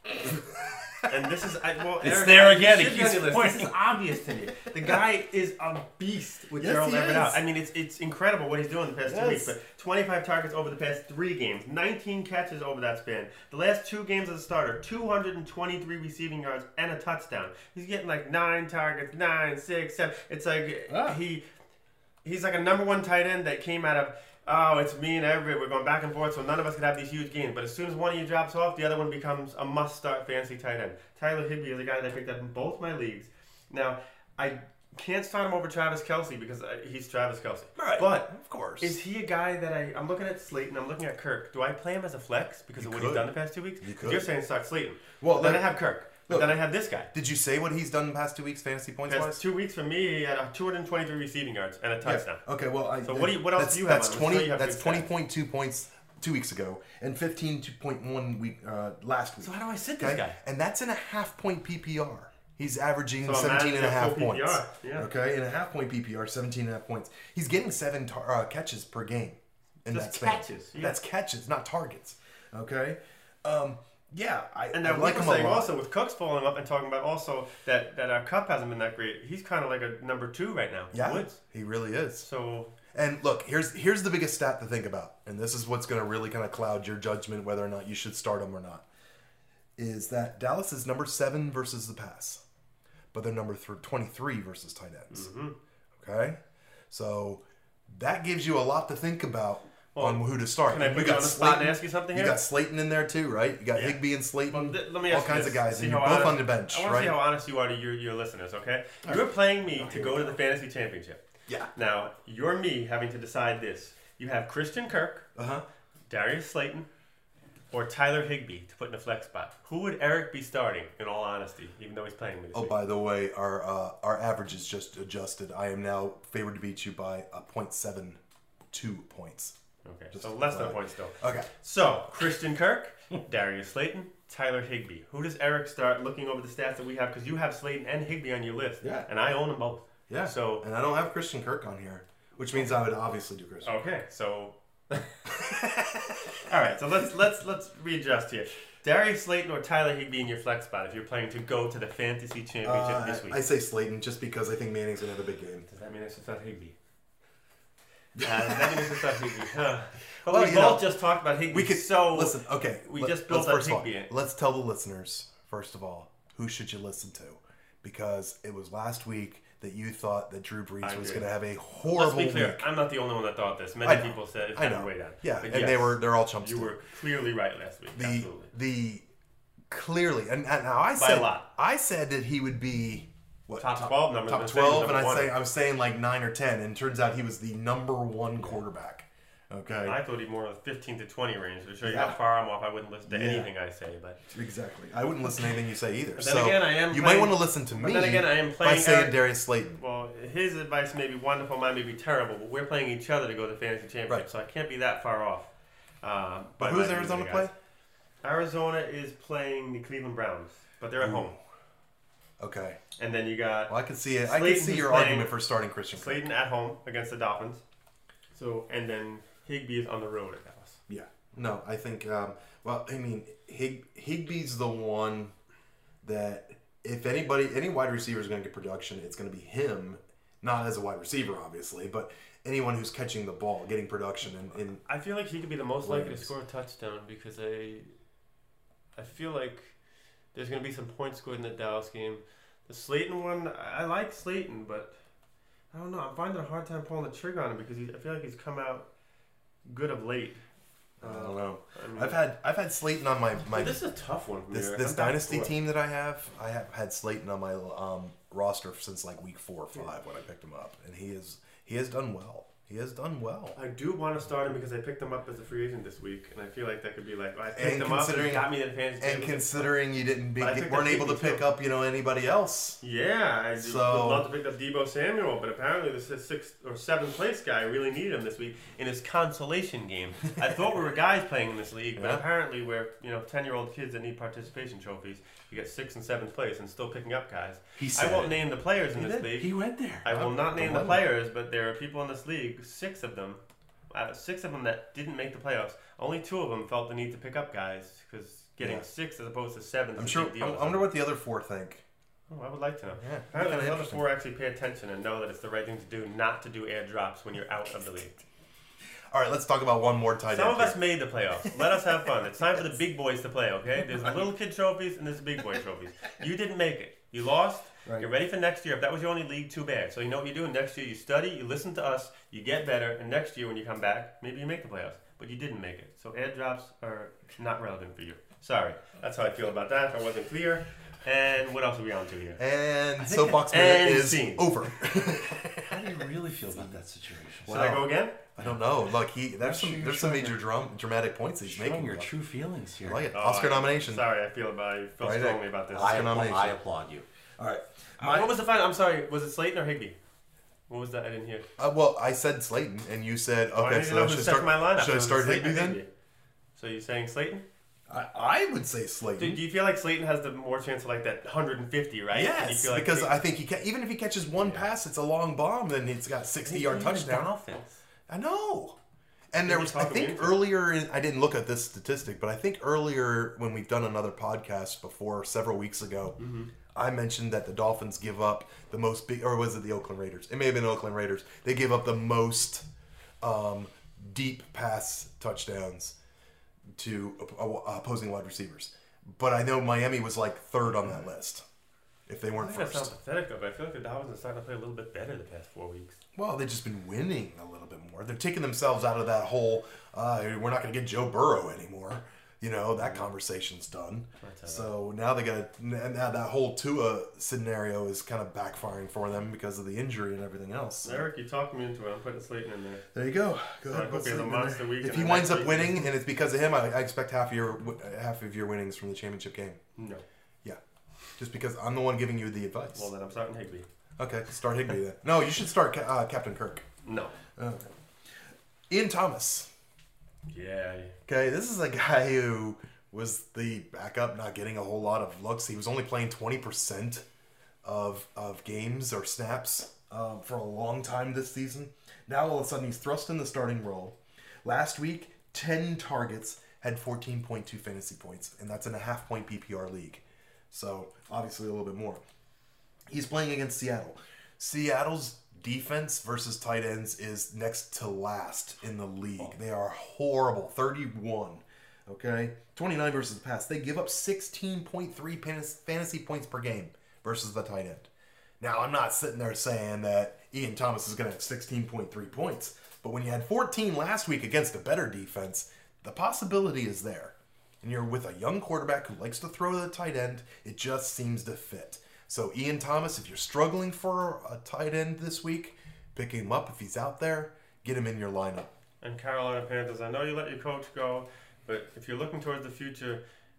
And this is it's Eric, there again. This is obvious to me. The guy is a beast with Gerald Everett out. I mean, it's incredible what he's doing the past 2 weeks. But 25 targets over the past 3 games, 19 catches over that span. The last 2 games as a starter, 223 receiving yards and a touchdown. He's getting like 9 targets, 9, 6, 7. It's like he's like a number 1 tight end that came out of. Oh, it's me and Everett. We're going back and forth, so none of us could have these huge games. But as soon as one of you drops off, the other one becomes a must-start fantasy tight end. Tyler Higbee is a guy that I picked up in both my leagues. Now, I can't start him over Travis Kelce because he's Travis Kelce. Right. But of course, is he a guy that I'm looking at Slayton, I'm looking at Kirk. Do I play him as a flex because of what he's done the past 2 weeks? You could. You're saying start Slayton. Well, then I have Kirk. But then I have this guy. Did you say what he's done the past 2 weeks, fantasy points wise? 2 weeks for me, he had 223 receiving yards and a touchdown. Yeah. Okay, well, what else do you have? That's 20.2 points 2 weeks ago and 15.1 week last week. So how do I sit this guy? And that's in a half-point PPR. He's averaging 17.5 points. Yeah. Okay, in a half-point PPR, 17.5 points. He's getting 7 catches per game. In Just that span. catches. Yeah. That's catches, not targets. Okay. Yeah, I like him a lot. Also, with Cooks falling up and talking about also that our Cup hasn't been that great. He's kind of like a number 2 right now. Yeah, Woods. he really is. So, and look, here's the biggest stat to think about, and this is what's going to really kind of cloud your judgment whether or not you should start him or not. Is that Dallas is number 7 versus the pass, but they're number 23 versus tight ends. Mm-hmm. Okay, so that gives you a lot to think about. On who to start. Can I put you on the spot and ask you something here? You got Slayton in there too, right? You got Higbee and Slayton. Well, let me ask all kinds of guys, and you're both on the bench, I want to see how honest you are to your listeners, okay? You're playing me to go to the fantasy championship. Yeah. Now, you're me having to decide this. You have Christian Kirk, Darius Slayton, or Tyler Higbee to put in a flex spot. Who would Eric be starting, in all honesty, even though he's playing me this week? By the way, our average is just adjusted. I am now favored to beat you by 0.72 points. Okay, so less than a point still. Okay. So, Christian Kirk, Darius Slayton, Tyler Higbee. Who does Eric start looking over the stats that we have? Because you have Slayton and Higbee on your list. Yeah. And I own them both. Yeah. So, and I don't have Christian Kirk on here, which means I would obviously do Christian. Okay, so... All right, so let's readjust here. Darius Slayton or Tyler Higbee in your flex spot if you're planning to go to the fantasy championship this week. I say Slayton just because I think Manning's gonna have a big game. Does that mean I should start Higbee? Does that mean I should start Higbee? Huh. But Well, we you know, both just talked about Higbee. We could listen. Okay, we just built up first of all, Higbee. let's tell the listeners first of all who should you listen to, because it was last week that you thought that Drew Brees was going to have a horrible Let's be clear. week. I'm not the only one that thought this. I Many know. people said it's I kind of know. way down. Yeah, But and yes, they're all chumps. You too. were clearly right last week. Absolutely. Clearly, and now I By said a lot. I said that he would be what, Top 12 numbers. top been saying 12, and number one. I was saying like 9 or 10, and it turns out he was the number 1 quarterback. Okay, I thought he more of the 15 to 20 range. To show you Yeah. how far I'm off, I wouldn't listen to Yeah. anything I say. But exactly. I wouldn't listen to anything you say either. But then So again, I am you playing- might want to listen to but me. then again, I am by playing saying Eric- Darius Slayton. well, his advice may be wonderful, mine may be terrible, but we're playing each other to go to the fantasy championship, Right. so I can't be that far off. But who's Arizona play? Arizona is playing the Cleveland Browns, but they're at home. Okay. And then you got Well, I can see it. I can Slayton, see who's your playing- argument for starting Christian Kirk. Slayton at home against the Dolphins. So and then Higbee is on the road at Dallas. Yeah. No, I think. Well, I mean, Higbee's the one that if any wide receiver is going to get production, it's going to be him. Not as a wide receiver, obviously, but anyone who's catching the ball, getting production, and I feel like he could be the most likely to Williams. score a touchdown because I feel like there's going to be some points scored in the Dallas game. The Slayton one, I like Slayton, but I don't know. I'm finding a hard time pulling the trigger on him because I feel like he's come out good of late. I don't know. I mean, I've had Slayton on my this is a tough one. For me. this I'm back dynasty and forth. team that I have had Slayton on my roster since like week 4 or 5 when I picked him up, and he has done well. He has done well. I do want to start him because I picked him up as a free agent this week, and I feel like that could be like I picked And him up and considering- he got me to the fantasy And championship. considering you But I picked weren't up able to Higbee, pick too. up anybody else. Yeah, I So- would love to pick up Deebo Samuel, but apparently the 6th or 7th place guy really needed him this week in his consolation game. I thought we were guys playing in this league, but Yeah. apparently we're 10-year-old kids that need participation trophies. You get 6th and 7th place and still picking up guys. He I said won't it. name the players in this league. He went there. I will not name the Dilemma. players, but there are people in this league, 6 of them, that didn't make the playoffs. Only 2 of them felt the need to pick up guys because getting Yeah. 6 as opposed to 7 is I'm a sure. big deal. I wonder what the other 4 think. Oh, I would like to know. Yeah, Apparently, kinda the other interesting. 4 actually pay attention and know that it's the right thing to do not to do airdrops when you're out of the league. All right, let's talk about one more tight end. Some of us here. made the playoffs. Let us have fun. It's time for the big boys to play, okay? There's the little kid trophies and there's the big boy trophies. You didn't make it. You lost. Right. Get ready for next year. If that was your only league, too bad. So you know what you do? Next year you study, you listen to us, you get better, and next year when you come back, maybe you make the playoffs. But you didn't make it. So airdrops are not relevant for you. Sorry. That's how I feel about that. I wasn't clear. And what else are we on to here? And soapbox minute and is scene. over. How do you really feel about that situation? Should I go again? I don't know. Look, there's sure you're some showing major dramatic points he's Showing making. your Though. true feelings here. I like it. Oh, Oscar I- nomination. Sorry, I feel Right, strongly about this. Oscar nomination. I applaud you. All right. What was the final? I'm sorry. Was it Slayton or Higbee? What was that? I didn't hear. Well, I said Slayton, and you said Well, I okay. need to So know I who's should second start. my lineup. Should I So is it start Slayton Higbee or then? Higbee? So you're saying Slayton? I would say Slayton. Do you feel like Slayton has the more chance of like that 150, right? And you Yes, feel like because Higbee- I think even if he catches one pass, it's a long bomb, then he's got 60-yard touchdown. Dolphins. I know. And there Maybe was, I talk him think into it. earlier, I didn't look at this statistic, but I think earlier when we've done another podcast before, several weeks ago, I mentioned that the Dolphins give up the most big, or was it the Oakland Raiders? It may have been Oakland Raiders. They give up the most deep pass touchdowns to opposing wide receivers. But I know Miami was like 3rd on that list if they I weren't think that sounds first. pathetic, though, but I feel like the Dolphins are starting to play a little bit better the past 4 weeks. Well, they've just been winning a little bit more. They're taking themselves out of that whole, we're not going to get Joe Burrow anymore. You know, that conversation's done. So now they got now that whole Tua scenario is kind of backfiring for them because of the injury and everything else. Eric, you talked me into it. I'm putting Slayton in there. There you go. Go So I ahead. hope put he has a Slayton in monster there. week If and he the winds next up week- winning and it's because of him, I expect half of your winnings from the championship game. No. Yeah, just because I'm the one giving you the advice. Well, then I'm starting Higbee. Okay, start Higbee then. No, you should start Captain Kirk. No. Okay. Ian Thomas. Yeah. Okay, this is a guy who was the backup, not getting a whole lot of looks. He was only playing 20% of games or snaps for a long time this season. Now all of a sudden he's thrust in the starting role. Last week, 10 targets, had 14.2 fantasy points, and that's in a half-point PPR league. So, obviously a little bit more. He's playing against Seattle. Seattle's defense versus tight ends is next to last in the league. They are horrible. 31. Okay? 29 versus pass. They give up 16.3 fantasy points per game versus the tight end. Now, I'm not sitting there saying that Ian Thomas is going to have 16.3 points, but when you had 14 last week against a better defense, the possibility is there. And you're with a young quarterback who likes to throw to the tight end, it just seems to fit. So Ian Thomas, if you're struggling for a tight end this week, pick him up if he's out there, get him in your lineup. And Carolina Panthers, I know you let your coach go, but if you're looking towards the future,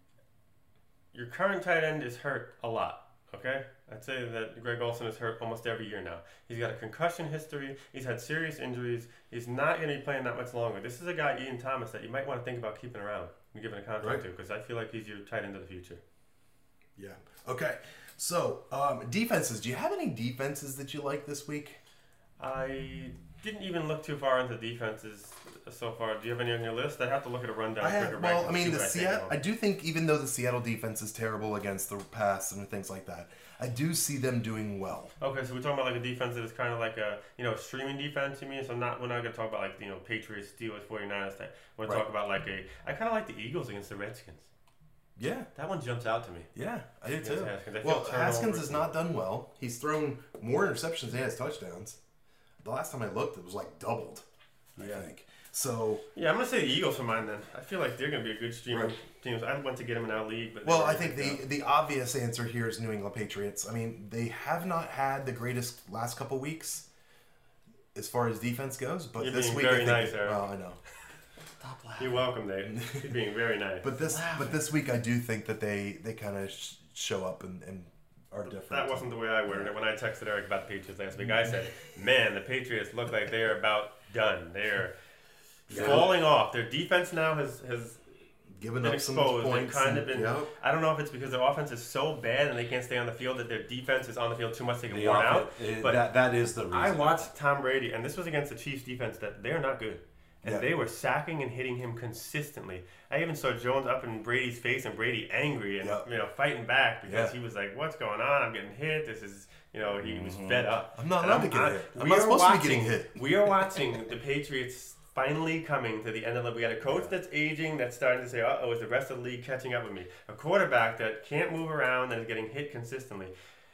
your current tight end is hurt a lot, okay? I'd say that Greg Olsen is hurt almost every year now. He's got a concussion history. He's had serious injuries. He's not going to be playing that much longer. This is a guy, Ian Thomas, that you might want to think about keeping around and giving a contract to, because I feel like he's your tight end of the future. Yeah. Okay. So, defenses. Do you have any defenses that you like this week? I didn't even look too far into defenses so far. Do you have any on your list? I have to look at a rundown. I do think even though the Seattle defense is terrible against the pass and things like that, I do see them doing well. Okay, so we're talking about like a defense that is kind of like a streaming defense. You mean? So we're not going to talk about like Patriots, Steelers, 49ers. We're going to talk about like I kind of like the Eagles against the Redskins. Yeah. That one jumps out to me. Yeah, I do too. Well, Haskins has not done well. He's thrown more interceptions than he has touchdowns. The last time I looked, it was like doubled, I think. So yeah, I'm going to say the Eagles for mine then. I feel like they're going to be a good streaming team. I went to get them in our league. But I think the obvious answer here is New England Patriots. I mean, they have not had the greatest last couple weeks as far as defense goes, but this week very nice, Eric. Well, I know. Stop laughing. You're welcome, Dave. You're being very nice. But this week I do think that they kind of show up and are different. That wasn't the way I worded it. When I texted Eric about the Patriots last week, I said, man, the Patriots look like they are about done. They're falling off. Their defense now has given been up exposed. some points. They've kind of been. Yep. I don't know if it's because their offense is so bad and they can't stay on the field that their defense is on the field too much. They get worn out. But that is the reason. I watched Tom Brady, and this was against the Chiefs defense that they're not good. And they were sacking and hitting him consistently. I even saw Jones up in Brady's face and Brady angry and fighting back because he was like, "What's going on? I'm getting hit. This is he was fed up." I'm not allowed to get hit. I'm not supposed to be getting hit. We are watching the Patriots finally coming to the end of the. We got a coach that's aging, that's starting to say, "Uh-oh, is the rest of the league catching up with me?" A quarterback that can't move around and is getting hit consistently.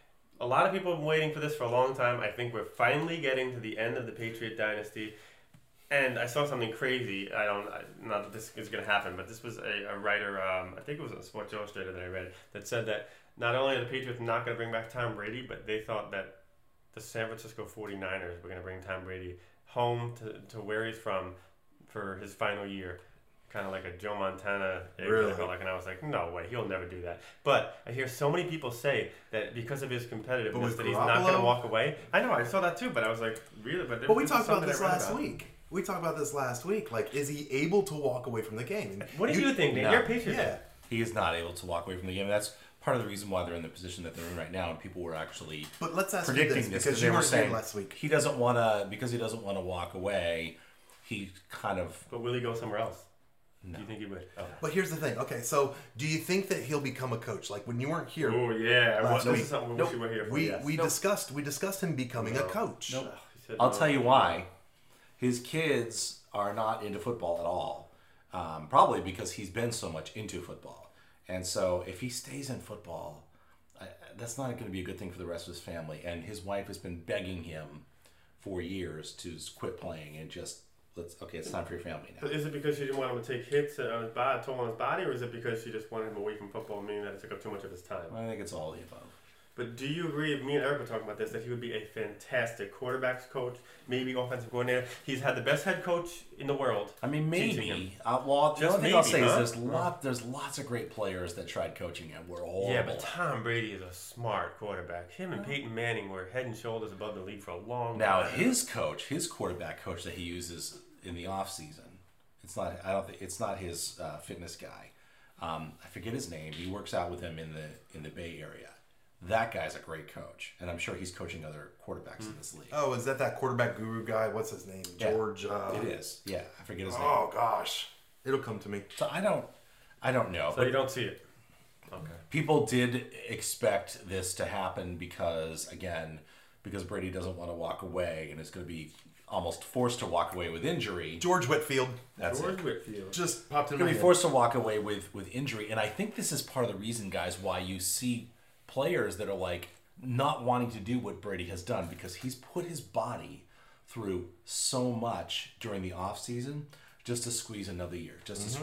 A lot of people have been waiting for this for a long time. I think we're finally getting to the end of the Patriot dynasty. And I saw something crazy. Not that this is going to happen, but this was a writer, I think it was on Sports Illustrated that I read, that said that not only are the Patriots not going to bring back Tom Brady, but they thought that the San Francisco 49ers were going to bring Tom Brady home to where he's from for his final year. Kind of like a Joe Montana. Really? And I was like, no way, he'll never do that. But I hear so many people say that because of his competitiveness that he's not going to walk away. I know, I saw that too, but I was like, really? But we talked about this last week. We talked about this last week. Like, is he able to walk away from the game? And what do you think, Nate? No. You're a Patriot. Yeah. He is not able to walk away from the game. That's part of the reason why they're in the position that they're in right now, and people were actually predicting this because they you were were saying last week. he doesn't want to walk away. He kind of. But will he go somewhere else? No. Do you think he would? Oh. But here's the thing. Okay, so do you think that he'll become a coach? Like when you weren't here. Oh yeah, last this week. is something we wish you were here for. We discussed him becoming a coach. Nope. I'll tell you why. His kids are not into football at all. Probably because he's been so much into football. And so if he stays in football, that's not going to be a good thing for the rest of his family. And his wife has been begging him for years to quit playing and just, it's time for your family now. But is it because she didn't want him to take hits on his body, toll on his body, or is it because she just wanted him away from football, meaning that it took up too much of his time? I think it's all the above. But do you agree, me and Eric were talking about this, that he would be a fantastic quarterbacks coach, maybe offensive coordinator? He's had the best head coach in the world. I mean, maybe. The only thing I'll say is there's lots of great players that tried coaching him. We're horrible. Yeah, but Tom Brady is a smart quarterback. Him and Peyton Manning were head and shoulders above the league for a long time. Now, his quarterback coach that he uses in the offseason, it's not his fitness guy. I forget his name. He works out with him in the Bay Area. That guy's a great coach, and I'm sure he's coaching other quarterbacks in this league. Oh, is that quarterback guru guy? What's his name? George. It is. Yeah, I forget his name. Oh gosh. It'll come to me. So I don't know. So you don't see it. Okay. People did expect this to happen because Brady doesn't want to walk away and is going to be almost forced to walk away with injury. George Whitfield. That's George it. Whitfield. Just popped in Going my to be head. forced to walk away with injury. And I think this is part of the reason, guys, why you see players that are like not wanting to do what Brady has done, because he's put his body through so much during the offseason just to squeeze another year,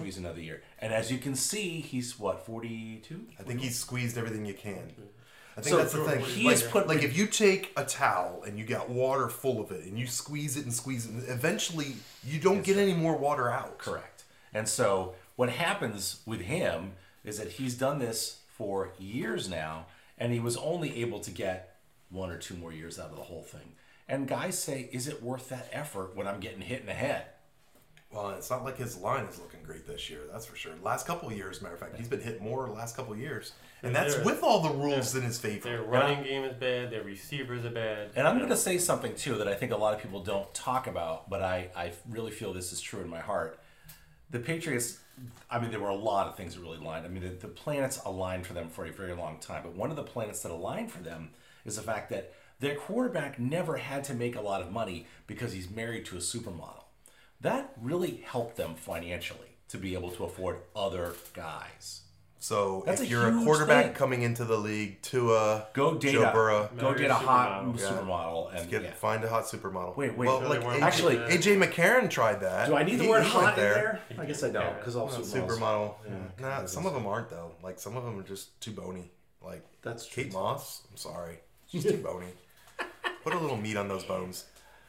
And as you can see, he's what, 42? I think he's squeezed everything you can. I think So that's the thing. he like, has put- like if you take a towel and you got water full of it and you squeeze it, and eventually you don't get any more water out. Correct. And so what happens with him is that he's done this for years now, and he was only able to get 1 or 2 more years out of the whole thing. And guys say, is it worth that effort when I'm getting hit in the head? Well, it's not like his line is looking great this year, that's for sure. Last couple of years, matter of fact, he's been hit more the last couple of years. And that's with all the rules in his favor. Their running game is bad. Their receivers are bad. And I'm going to say something, too, that I think a lot of people don't talk about, but I really feel this is true in my heart. The Patriots, I mean, there were a lot of things that really aligned. I mean, the planets aligned for them for a very long time. But one of the planets that aligned for them is the fact that their quarterback never had to make a lot of money because he's married to a supermodel. That really helped them financially to be able to afford other guys. So That's if a you're a huge quarterback thing. coming into the league, Tua, Go date Joe Burrow, a hot Supermodel. supermodel and find a hot supermodel. Wait. Well, No, like they weren't. Actually, AJ McCarron tried that. do I need the He- word he hot went in there? I guess I don't, Yeah. because all Well, supermodels. supermodel. Nah, some of them aren't though. Like some of them are just too bony. Like That's true. Kate Moss. I'm sorry, she's too bony. Put a little meat on those bones.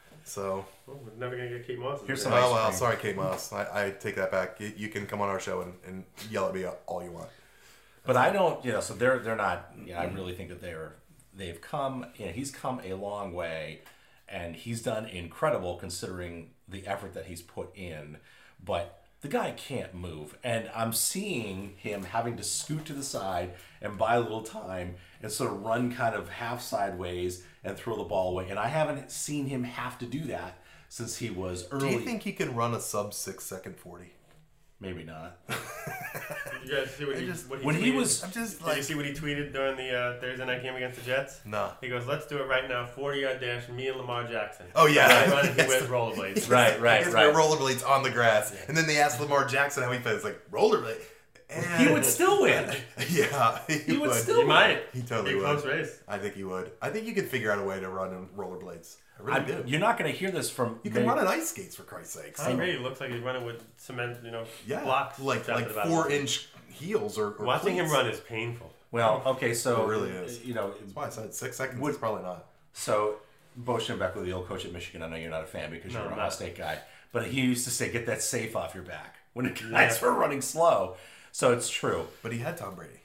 So, Well, we're never gonna get Kate Moss. Here's today. some ice oh well, cream. sorry, Kate Moss. I take that back. You can come on our show and yell at me all you want. But I don't, so they're not. I really think that they've come. He's come a long way, and he's done incredible considering the effort that he's put in. But the guy can't move, and I'm seeing him having to scoot to the side and buy a little time and sort of run kind of half sideways and throw the ball away. And I haven't seen him have to do that since he was early. Do you think he can run a sub 6 second 40? Maybe not. You guys see what he when he tweeted? was- I'm just Did you like, see what he tweeted during the Thursday night game against the Jets? nah. He goes, "Let's do it right now. 40-yard dash, me and Lamar Jackson." Oh, yeah. Right, running, he Yes. wears rollerblades. Right. He wear rollerblades on the grass, and then they asked Lamar Jackson how he felt. It's like rollerblade. And He would still win. Yeah, he would would. still He might. He totally Be a would. close race. I think he would. I think you could figure out a way to run in rollerblades. I really do. You're not going to hear this from. You can run on ice skates for Christ's sakes. Tom Brady looks like he's running with cement, Yeah, blocks. like strapped to the bottom. 4-inch heels or Watching him cleats. run is painful. Well, okay, so It really is. You know, That's why I said 6 seconds. Would- It's probably not. so Bo Schembechler, the old coach at Michigan, I know you're not a fan because No, you're an I'm Ohio not. State guy, but he used to say, "Get that safe off your back" when the guys were running slow. So it's true. But he had Tom Brady.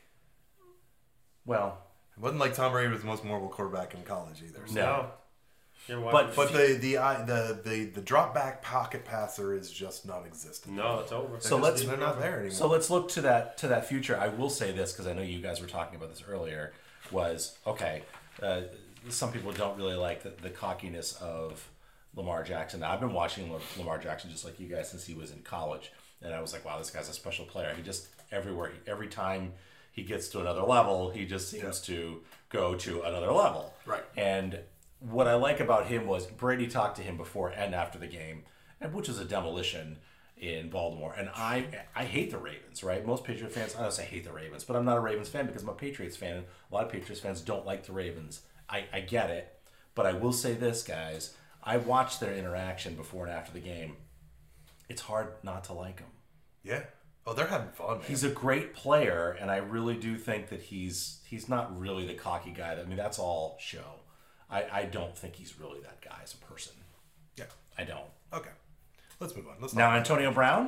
Well, It wasn't like Tom Brady was the most mobile quarterback in college either. So. no. You're But- watching the drop back pocket passer is just non-existent. no, it's over. So let's- They're not there anymore. So let's look to that future. I will say this because I know you guys were talking about this earlier. Was okay. Some people don't really like the cockiness of Lamar Jackson. Now, I've been watching Lamar Jackson just like you guys since he was in college, and I was like, wow, this guy's a special player. He just every time he gets to another level, he just seems to go to another level. Right. And what I like about him was Brady talked to him before and after the game, and which was a demolition in Baltimore. And I hate the Ravens, right? Most Patriot fans, I don't say hate the Ravens, but I'm not a Ravens fan because I'm a Patriots fan. A lot of Patriots fans don't like the Ravens. I get it. But I will say this, guys. I watched their interaction before and after the game. It's hard not to like him. Yeah. Oh, they're having fun, man. He's a great player, and I really do think that he's not really the cocky guy. I mean, that's all show. I don't think he's really that guy as a person. Yeah. I don't. Okay. Let's move on. Let's Now, talk. Antonio Brown,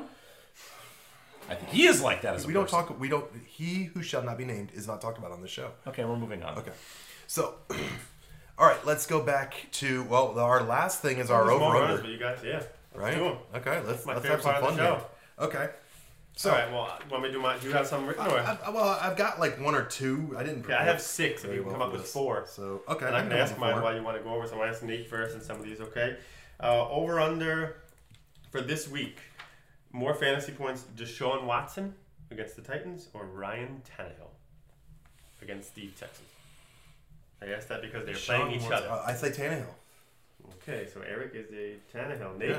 I think he is like that as a We don't person. talk. We don't. He who shall not be named is not talked about on the show. Okay, we're moving on. Okay. So, all right. Let's go back to our last thing is our There's more over runners, under, but you guys, yeah. right? Do 'em. Okay. Let's My have favorite some part fun of the here. show. Okay. So, All right, well, want me to do mine? Do you have some written or? I've got like one or two. I didn't. Yeah, I prepare have 6 if very you can well come up for with this. 4. So okay. And I can go ask with mine four. while you want to go over, so I'll ask Nate first and some of these, okay? Over under for this week. More fantasy points, Deshaun Watson against the Titans or Ryan Tannehill against the Texans? I asked that because they're playing each other. I say Tannehill. Okay, so Eric is a Tannehill. Nate? Yeah.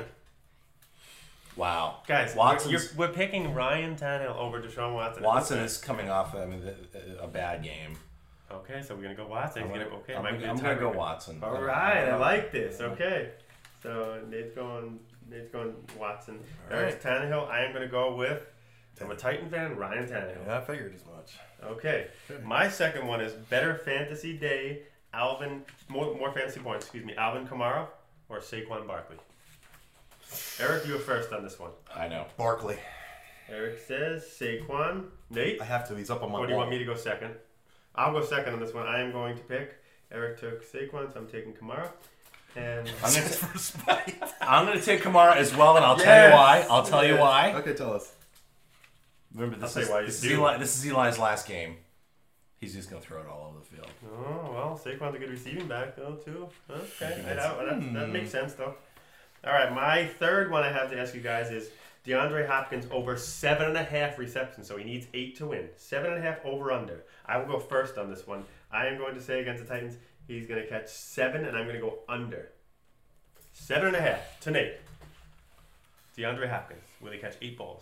Wow. Guys, we're picking Ryan Tannehill over Deshaun Watson. Watson is coming off a bad game. Okay, so we're going to go Watson. I'm Might be a going to go tiebreaker. Watson. All right, I like this. Okay. So Nate's going Watson. All Eric's Tannehill. I am going to go with, I'm a Titan fan, Ryan Tannehill. Yeah, I figured as much. Okay. My second one is better fantasy day, more fantasy points, Alvin Kamara or Saquon Barkley. Eric, you were first on this one. I know. Barkley. Eric says Saquon. Nate? I have to. He's up on my Or wall. do you want me to go second? I'll go second on this one. I am going to pick. Eric took Saquon, so I'm taking Kamara. And I'm going to take Kamara as well, and I'll tell you why. I'll tell you why. Okay, tell us. Remember, I'll tell you why this is Eli's last game. He's just going to throw it all over the field. Oh, well, Saquon's a good receiving back, though, too. Okay, that makes sense, though. All right, my third one I have to ask you guys is DeAndre Hopkins over 7.5 receptions, so he needs 8 to win. 7.5 over under. I will go first on this one. I am going to say against the Titans, he's going to catch 7, and I'm going to go under. 7.5 to Nate. DeAndre Hopkins, will he catch 8 balls?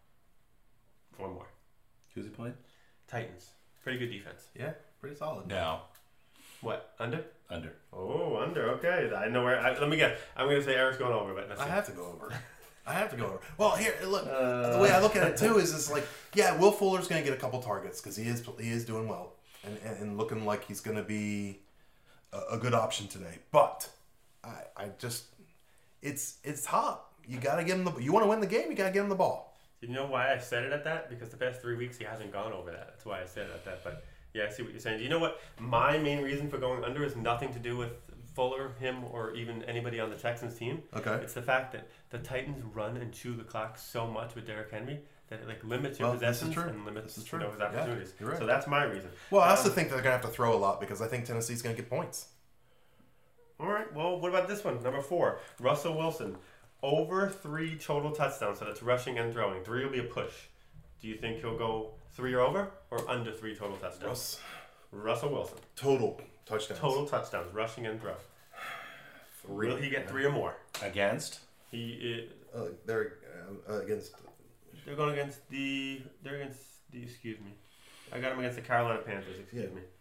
One more. Who's he playing? Titans. Pretty good defense. Yeah, pretty solid. No. What? Under? Under. Oh, under. Okay. I know where. Let me guess. I'm going to say Eric's going over, but I have to go over. Well, here, look. The way I look at it too is like, yeah, Will Fuller's going to get a couple targets because he is doing well and looking like he's going to be a good option today. But I just, it's Hop. You got to get him you want to win the game. You got to get him the ball. You know why I said it at that? Because the past 3 weeks he hasn't gone over that. That's why I said it at that. But yeah, I see what you're saying. Do you know what? My main reason for going under is nothing to do with Fuller, him, or even anybody on the Texans team. Okay. It's the fact that the Titans run and chew the clock so much with Derrick Henry that it limits your possessions and limits his opportunities. Yeah, you're right. So that's my reason. Well, I also think they're going to have to throw a lot because I think Tennessee's going to get points. All right. Well, what about this one? Number 4, Russell Wilson. Over 3 total touchdowns, so that's rushing and throwing. 3 will be a push. Do you think he'll go 3 or over, or under 3 total touchdowns? Russell Wilson. Total touchdowns. Total touchdowns, rushing and throw. 3. Will he get 3 or more? Against? They're against. They're going against the. They're against the. Excuse me. I got them against the Carolina Panthers. Excuse me.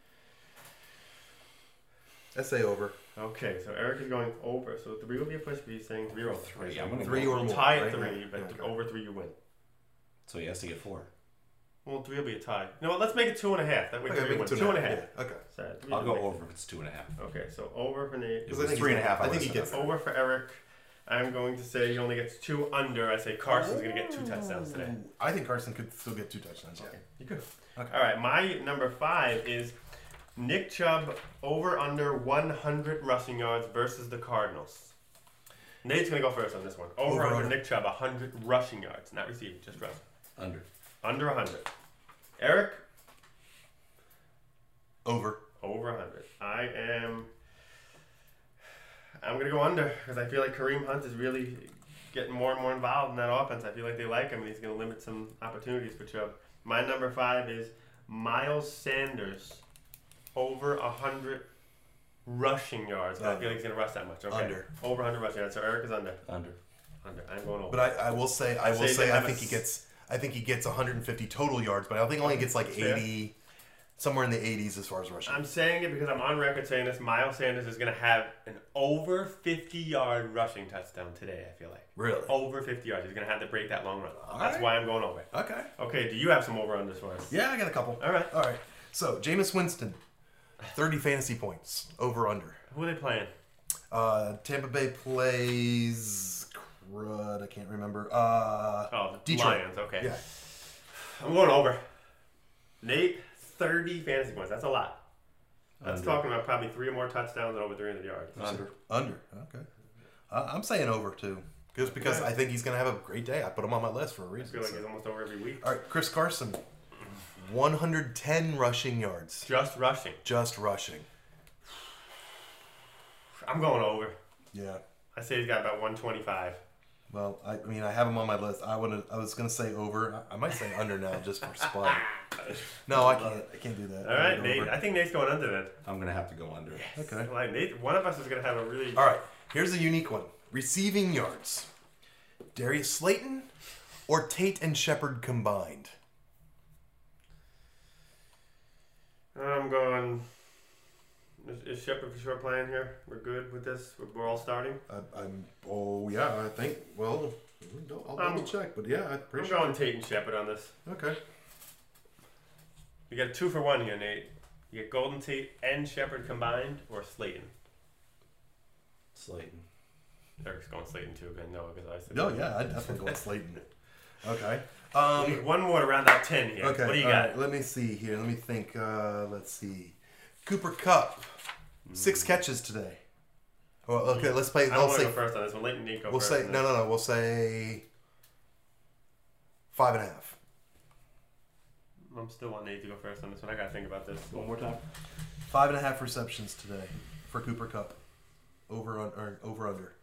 I say over. Okay, so Eric is going over. So 3 will be a push, but he's saying 3 or over. 3. I'm going to 3 or more. Tie at right? 3, but Okay. over 3 you win. So he has to get 4. Well, 3 will be a tie. You know what? Let's make it 2.5. That way 3 wins. 2.5. Yeah. Okay. Sorry, I'll go over if it's 2.5. Okay, so over for Nate. If it's 3.5, I think he gets Over for Eric. I'm going to say he only gets 2 under. I say Carson's going to get 2 touchdowns today. I think Carson could still get 2 touchdowns. Yeah. You could. Okay. All right, my number 5 is Nick Chubb over under 100 rushing yards versus the Cardinals. Nate's going to go first on this one. Over under Nick Chubb 100 rushing yards, not receiving, just rushing. Under. Under 100. Eric? Over. Over 100. I'm going to go under because I feel like Kareem Hunt is really getting more and more involved in that offense. I feel like they like him and he's going to limit some opportunities for Chubb. My number 5 is Miles Sanders over 100 rushing yards. I feel like he's going to rush that much. Okay. Under. Over 100 rushing yards. So Eric is under. Under. Under. I'm going over. But I will say I think he gets 150 total yards, but I think he only gets like 80, somewhere in the 80s as far as rushing. I'm saying it because I'm on record saying this. Miles Sanders is going to have an over 50-yard rushing touchdown today, I feel like. Really? Over 50 yards. He's going to have to break that long run. All That's right. why I'm going over. Okay. Okay, do you have some over-unders for us? Yeah, I got a couple. All right. So, Jameis Winston, 30 fantasy points, over under. Who are they playing? Tampa Bay plays crud, I can't remember. The Detroit. Lions. Okay. Yeah. I'm going over. Nate, 30 fantasy points. That's a lot. That's Under. talking about probably 3 or more touchdowns and over 300 yards. Under. Okay. I'm saying over too, just because Okay. I think he's gonna have a great day. I put him on my list for a I reason. feel like so. he's almost over every week. All right, Chris Carson, 110 rushing yards, Just rushing. just rushing. I'm going over. Yeah. I say he's got about 125. Well, I mean, I have them on my list. I was gonna say over. I might say under now, just for spite. No, I can't. I can't do that. All right, Nate. I think Nate's going under then. I'm gonna have to go under. Okay. Like Nate, one of us is gonna have a really. All right. Here's a unique one. Receiving yards. Darius Slayton or Tate and Shepard combined. I'm going. Is Shepard for sure playing here? We're good with this. We're all starting. Oh yeah. I think. Well, I'll double check. But yeah, I'm going Tate and Shepard on this. Okay. You got 2 for 1 here, Nate. You get Golden Tate and Shepard combined, or Slayton. Slayton. Eric's going Slayton too. Again, no, because I said. No, yeah, I'd definitely go with Slayton. Okay. We need one more to round out 10 here. Okay. What do you got? Right, let me see here. Let me think. Let's see. Cooper Kupp, 6 catches today. Well, okay, let's play. I don't want to go first on this one. Let Nate go We'll first. say no. We'll say 5.5. I'm still wanting Nate to go first on this one. I got to think about this. One more time. 5.5 receptions today for Cooper Kupp. Over under.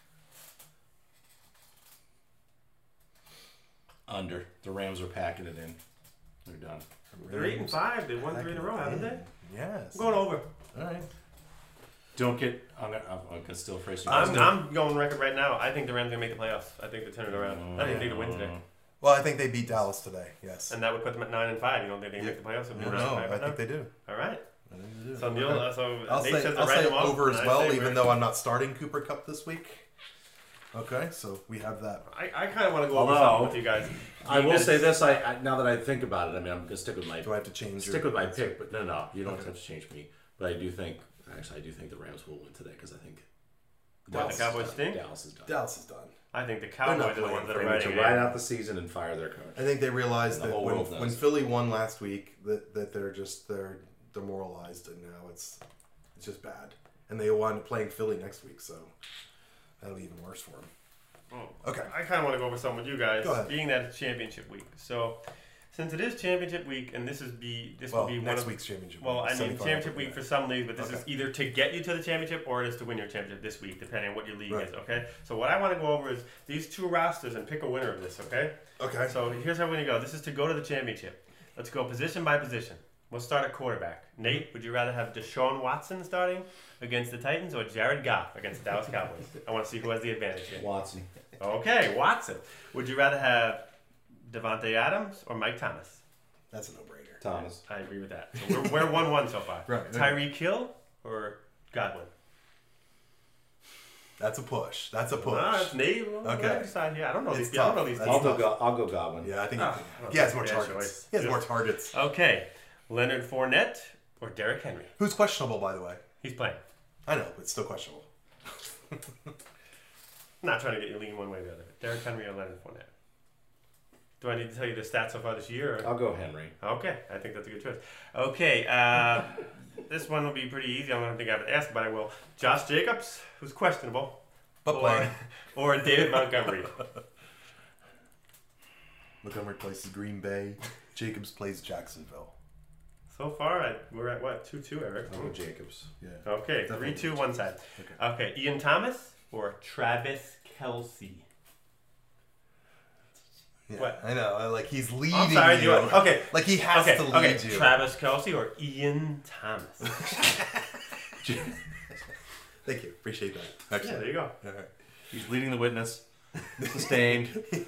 Under. The Rams are packing it in. They're done. They're 8-5. They won 3 in a row, haven't they? Yes. I'm going over. All right. Don't get. I'm gonna still phrase you. I'm going record right now. I think the Rams are going to make the playoffs. I think they turn it around. I think they win today. Well, I think they beat Dallas today. Yes. And that would put them at 9-5. You don't think they make the playoffs? If No, they're 9-5 I think they do. All right. I think they do. So Neil, I'll Nate say, says to I'll write say them off, over as and I well, say even we're- though I'm not starting Cooper Kupp this week. Okay, so we have that. I kind of want to go over Although, something with you guys. I will say this. I now that I think about it, I mean, I'm gonna stick with my Do I have to change? stick with my pick. But no, you don't have to change me. But I do think the Rams will win today because I think What, the Cowboys stink? Dallas is done. Dallas is done. I think the not Cowboys are the playing ones that They are need riding to it. ride out the season and fire their coach. I think they realized The that whole world when knows. Philly won last week that they're demoralized and now it's just bad. And they wind up playing Philly next week, so that'll be even worse for them. Okay. I kind of want to go over something with you guys, Go ahead. being that it's championship week. So, since it is championship week, and this will be one next of week's championship. well, week, I mean semifinal, championship week yeah. for some leagues, but this Okay. is either to get you to the championship or it is to win your championship this week, depending on what your league Right. is. Okay. So what I want to go over is these 2 rosters and pick a winner of this. Okay. Okay. So here's how we're gonna go. This is to go to the championship. Let's go position by position. We'll start at quarterback. Nate, would you rather have Deshaun Watson starting against the Titans or Jared Goff against the Dallas Cowboys? I want to see who has the advantage here. Watson. Okay, Watson. Would you rather have Devontae Adams or Mike Thomas? That's a no-brainer. Thomas. I agree with that. So we're 1-1 so far. Right. Tyreek Hill or Godwin? That's a push. That's a push. No, it's Nate. Okay. Decide here. I don't know It's these. I don't know tough. these. That's teams. I'll go Godwin. Yeah, I think Ah, he has more bad targets. choice. He has more targets. Okay, Leonard Fournette or Derrick Henry? Who's questionable, by the way? He's playing. I know, but still questionable. Not trying to get you leaning one way or the other. Derrick Henry or Leonard Fournette? Do I need to tell you the stats so far this year? Or? I'll go Henry. Okay, I think that's a good choice. Okay, this one will be pretty easy. I don't think I have to ask, but I will. Josh Jacobs, who's questionable, But playing. or David Montgomery. Montgomery plays Green Bay. Jacobs plays Jacksonville. So far, we're at what 2-2, Eric. I'll go Jacobs. Yeah. Okay, Definitely 3-2, one side. Okay, Ian Thomas or Travis Kelce. Yeah, What? I know. Like he's leading I'm sorry, you. okay. Like he has Okay, to lead okay. you. Travis Kelce or Ian Thomas. Thank you. Appreciate that. Yeah, Excellent. there you go. All right. He's leading the witness. Sustained.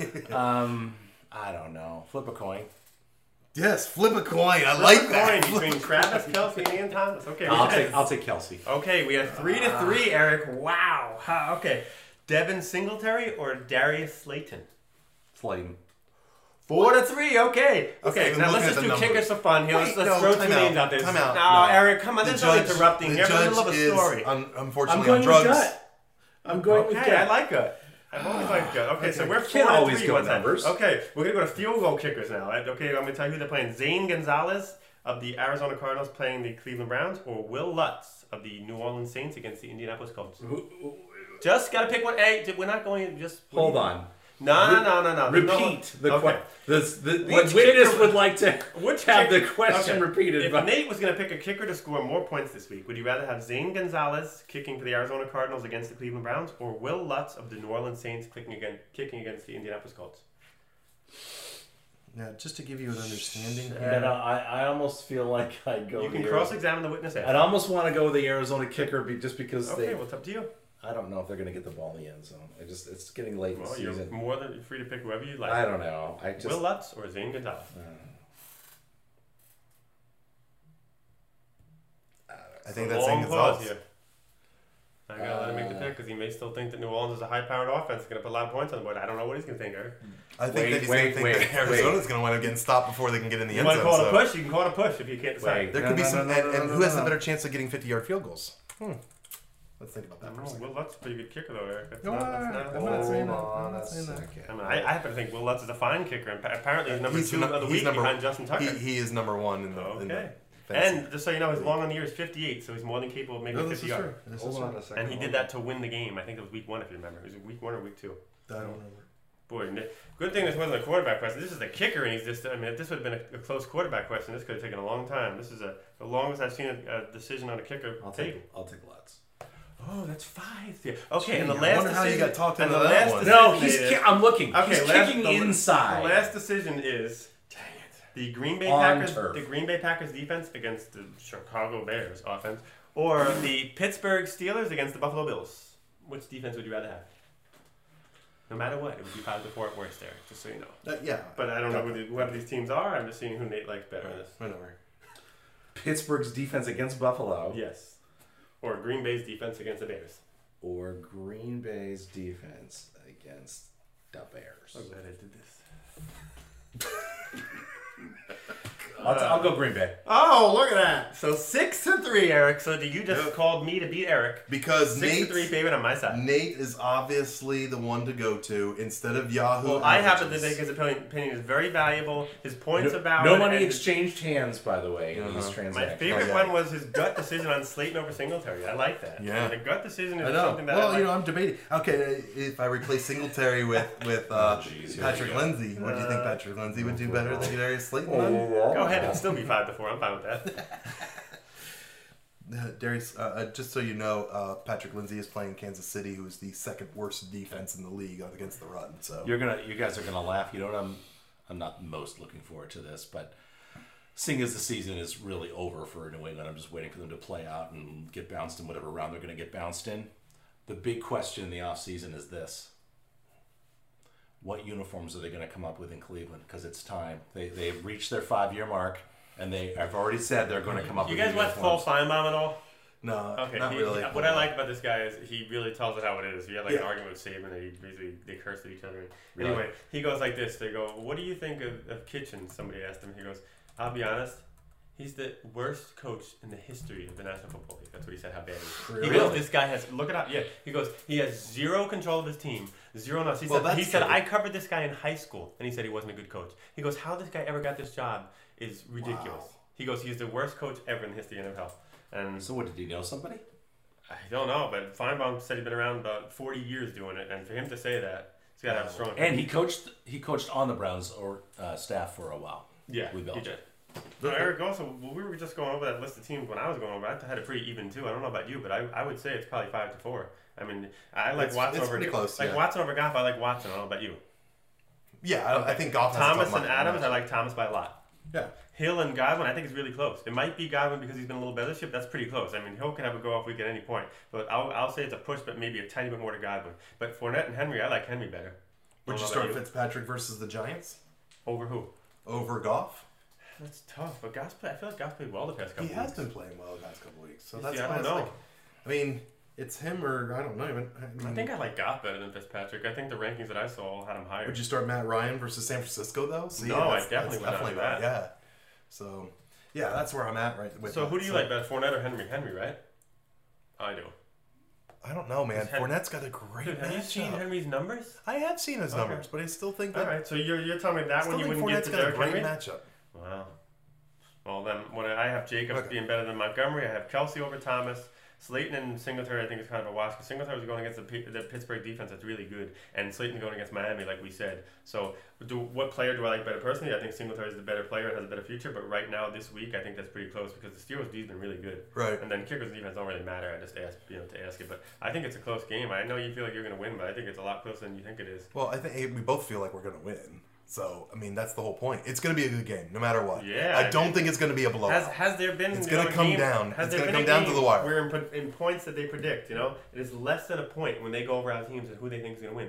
I don't know. Flip a coin. Yes, flip a coin. I like that. Coin between Travis Kelce and Ian Thomas. Okay, I'll take Kelsey. Okay, we have 3-3, Eric. Wow. Okay, Devin Singletary or Darius Slayton. Slayton. 4-3. Okay. Okay. I'm Now looking let's at just the do numbers. kickers for fun here. Wait, Let's no, throw 2 time names out, out there. time out. No, No. Eric, come on. There's no interrupting the here. We're in the middle of a judge story. is I'm unfortunately going on drugs. with gut. I'm going with Okay, gut. I like it. I've always liked gut. Okay, so we're 4-3. Can't always go one time. numbers. Okay, we're gonna go to field goal kickers now. Okay, I'm gonna tell you who they're playing: Zane Gonzalez of the Arizona Cardinals playing the Cleveland Browns, or Will Lutz of the New Orleans Saints against the Indianapolis Colts. Just gotta pick one. Hey, we're not going. Just Hold on. No. Repeat the okay. the Which witness kicker- would like to have the kicker- question okay. repeated. If but Nate was going to pick a kicker to score more points this week, would you rather have Zane Gonzalez kicking for the Arizona Cardinals against the Cleveland Browns, or Will Lutz of the New Orleans Saints kicking against the Indianapolis Colts? Now, just to give you an understanding, I almost feel like I'd go. You can the cross-examine the witness after. I'd almost want to go with the Arizona kicker just because Okay, well, it's up to you. I don't know if they're going to get the ball in the end zone. It's getting late in the Well, you're season. more than free to pick whoever you like. I don't know. Will Lutz or Zane Gonzalez? I think A that's long Zane pause Gonzalez. here. I gotta let him make the pick because he may still think that New Orleans is a high-powered offense, going to put a lot of points on the board. I don't know what he's going to think, Eric. I think that he's going to think that Arizona's going to wind up getting stopped before they can get in the You end want to zone. call it a so- push? You can call it a push if you can't decide. There No, could be no, some, no, and no, who has no. the better chance of getting 50-yard field goals? Let's think about I that don't for a know. second. Will Lutz is a pretty good kicker, though, Eric. That's No, not, I'm that's not saying that. Hold I'm on not a saying that. second. I mean, I happen to think Will Lutz is a fine kicker, and apparently he's number He's two nu- of the he's week number- behind Justin Tucker. He is number one in the Okay. fantasy. And just so you know, his long on the year is 58, so he's more than capable of making No, a this 50 is yard. true. This Hold is on true. a second. And he did that to win the game. I think it was week 1, if you remember. It was week 1 or week 2. I don't remember. Boy, good thing this wasn't a quarterback question. This is the kicker, and he's just, I mean, if this would have been a close quarterback question, this could have taken a long time. This is the longest I've seen a decision on a kicker I'll take. take Lutz. Oh, that's 5. Yeah. Okay, and the Gee, I last wonder how you decision, got talked and into the that last one. decision No, is- I'm looking. Okay, He's last- kicking the- inside. The last decision is the Green Bay On Packers, turf. the Green Bay Packers defense against the Chicago Bears offense, or the Pittsburgh Steelers against the Buffalo Bills. Which defense would you rather have? No matter what, it would be 5-4 at worst there, just so you know. Yeah. But I don't know whoever these teams are. I'm just seeing who Nate likes better in this. Whatever. Pittsburgh's defense against Buffalo. Yes. Or Green Bay's defense against the Bears. Or Green Bay's defense against the Bears. I'm glad I did this. I'll go Green Bay. Oh, look at that. So 6-3, Eric. So you just called me to beat Eric. Because 6-3 favorite on my side. Nate is obviously the one to go to instead of Yahoo. Well, I happen to averages. think his opinion is very valuable. His points about No it, money and exchanged hands, by the way, in these my transactions. favorite yeah. one was his gut decision on Slayton over Singletary. I like that. Yeah. The gut decision I is know. something that Well, I like. you know, I'm debating. Okay, if I replace Singletary with jeez, here Patrick we go. Lindsey, what do you think Patrick Lindsey would do better than Darius Slayton? Go ahead and still be 5-4. I'm fine with that. Darius, just so you know, Patrick Lindsey is playing Kansas City, who is the second worst defense in the league against the run. So You guys are gonna laugh. You know what? I'm not most looking forward to this, but seeing as the season is really over for New England, I'm just waiting for them to play out and get bounced in whatever round they're gonna get bounced in. The big question in the offseason is this: what uniforms are they going to come up with in Cleveland? Because it's time. They've reached their 5-year mark, and I've already said they're going to come up You with guys watch Paul uniforms. Feinbaum at all? no, Okay. not really. What I like about this guy is he really tells it how it is. He had like an Yeah. argument with Saban and he basically they cursed at each other. Really? Anyway, he goes like this. They go, "What do you think of Kitchen?" Somebody asked him. He goes, "I'll be honest. He's the worst coach in the history of the National Football League." That's what he said. How bad he is. He goes, Really? "This guy has look it up." Yeah. He goes, "He has zero control of his team, zero nuts." He Well, said, that's said, true. "I covered this guy in high school, and he said he wasn't a good coach." He goes, "How this guy ever got this job is ridiculous." Wow. He goes, "He's the worst coach ever in the history of the NFL." And So what, did he know somebody? I don't know, but Feinbaum said he's been around about 40 years doing it, and for him to say that, he's got to have a strong. And he coached on the Browns staff for a while. yeah, with he Belichick. did. Eric, also, we were just going over that list of teams when I was going over. I had it pretty even too. I don't know about you, but I would say it's probably 5-4. I mean, I like Watson it's over pretty close, like yeah. Watson over Goff. I like Watson. I don't know about you. Yeah, I think Goff has a Thomas tough and mind. Adams, I like Thomas by a lot. Yeah. Hill and Godwin, I think is really close. It might be Godwin because he's been a little better this year, but that's pretty close. I mean, Hill can have a go off week at any point, but I'll say it's a push, but maybe a tiny bit more to Godwin. But Fournette and Henry, I like Henry better. Would Don't you know start about Fitzpatrick versus the Giants over who? over Goff? That's tough. But Goff, I feel like Goff played well the past couple He has weeks. been playing well the past couple weeks, so You that's see, I why don't it's know. like. I mean, it's him or I don't know. I think I like Goff better than Fitzpatrick. I think the rankings that I saw had him higher. Would you start Matt Ryan versus San Francisco though? See, No, I that's definitely would not do that. Yeah. So, yeah, that's where I'm at right with. So that. who do you like better, Fournette or Henry? Henry, right? I do. I don't know, man. Is Hen- Fournette's got a great Dude, have you seen matchup. Henry's numbers? I have seen his Okay. numbers, but I still think All that. right, so you're telling me that I one still you think wouldn't give Fournette's to got a Derrick great Henry? matchup. Wow. Well, then when I have Jacobs Okay. being better than Montgomery, I have Kelsey over Thomas. Slayton and Singletary, I think, is kind of a wash. Because Singletary was going against the Pittsburgh defense that's really good, and Slayton going against Miami, like we said. So, what player do I like better personally? I think Singletary is the better player and has a better future. But right now, this week, I think that's pretty close because the Steelers' D has been really good. Right. And then kickers' defense don't really matter. I just ask, to ask it. But I think it's a close game. I know you feel like you're going to win, but I think it's a lot closer than you think it is. Well, I think we both feel like we're going to win. So, I mean, that's the whole point. It's going to be a good game, no matter what. Yeah. I don't think it's going to be a blowout. Has there been? It's going to come down. It's going to come down to the wire. We're in points that they predict. It is less than a point when they go over our teams and who they think is going to win.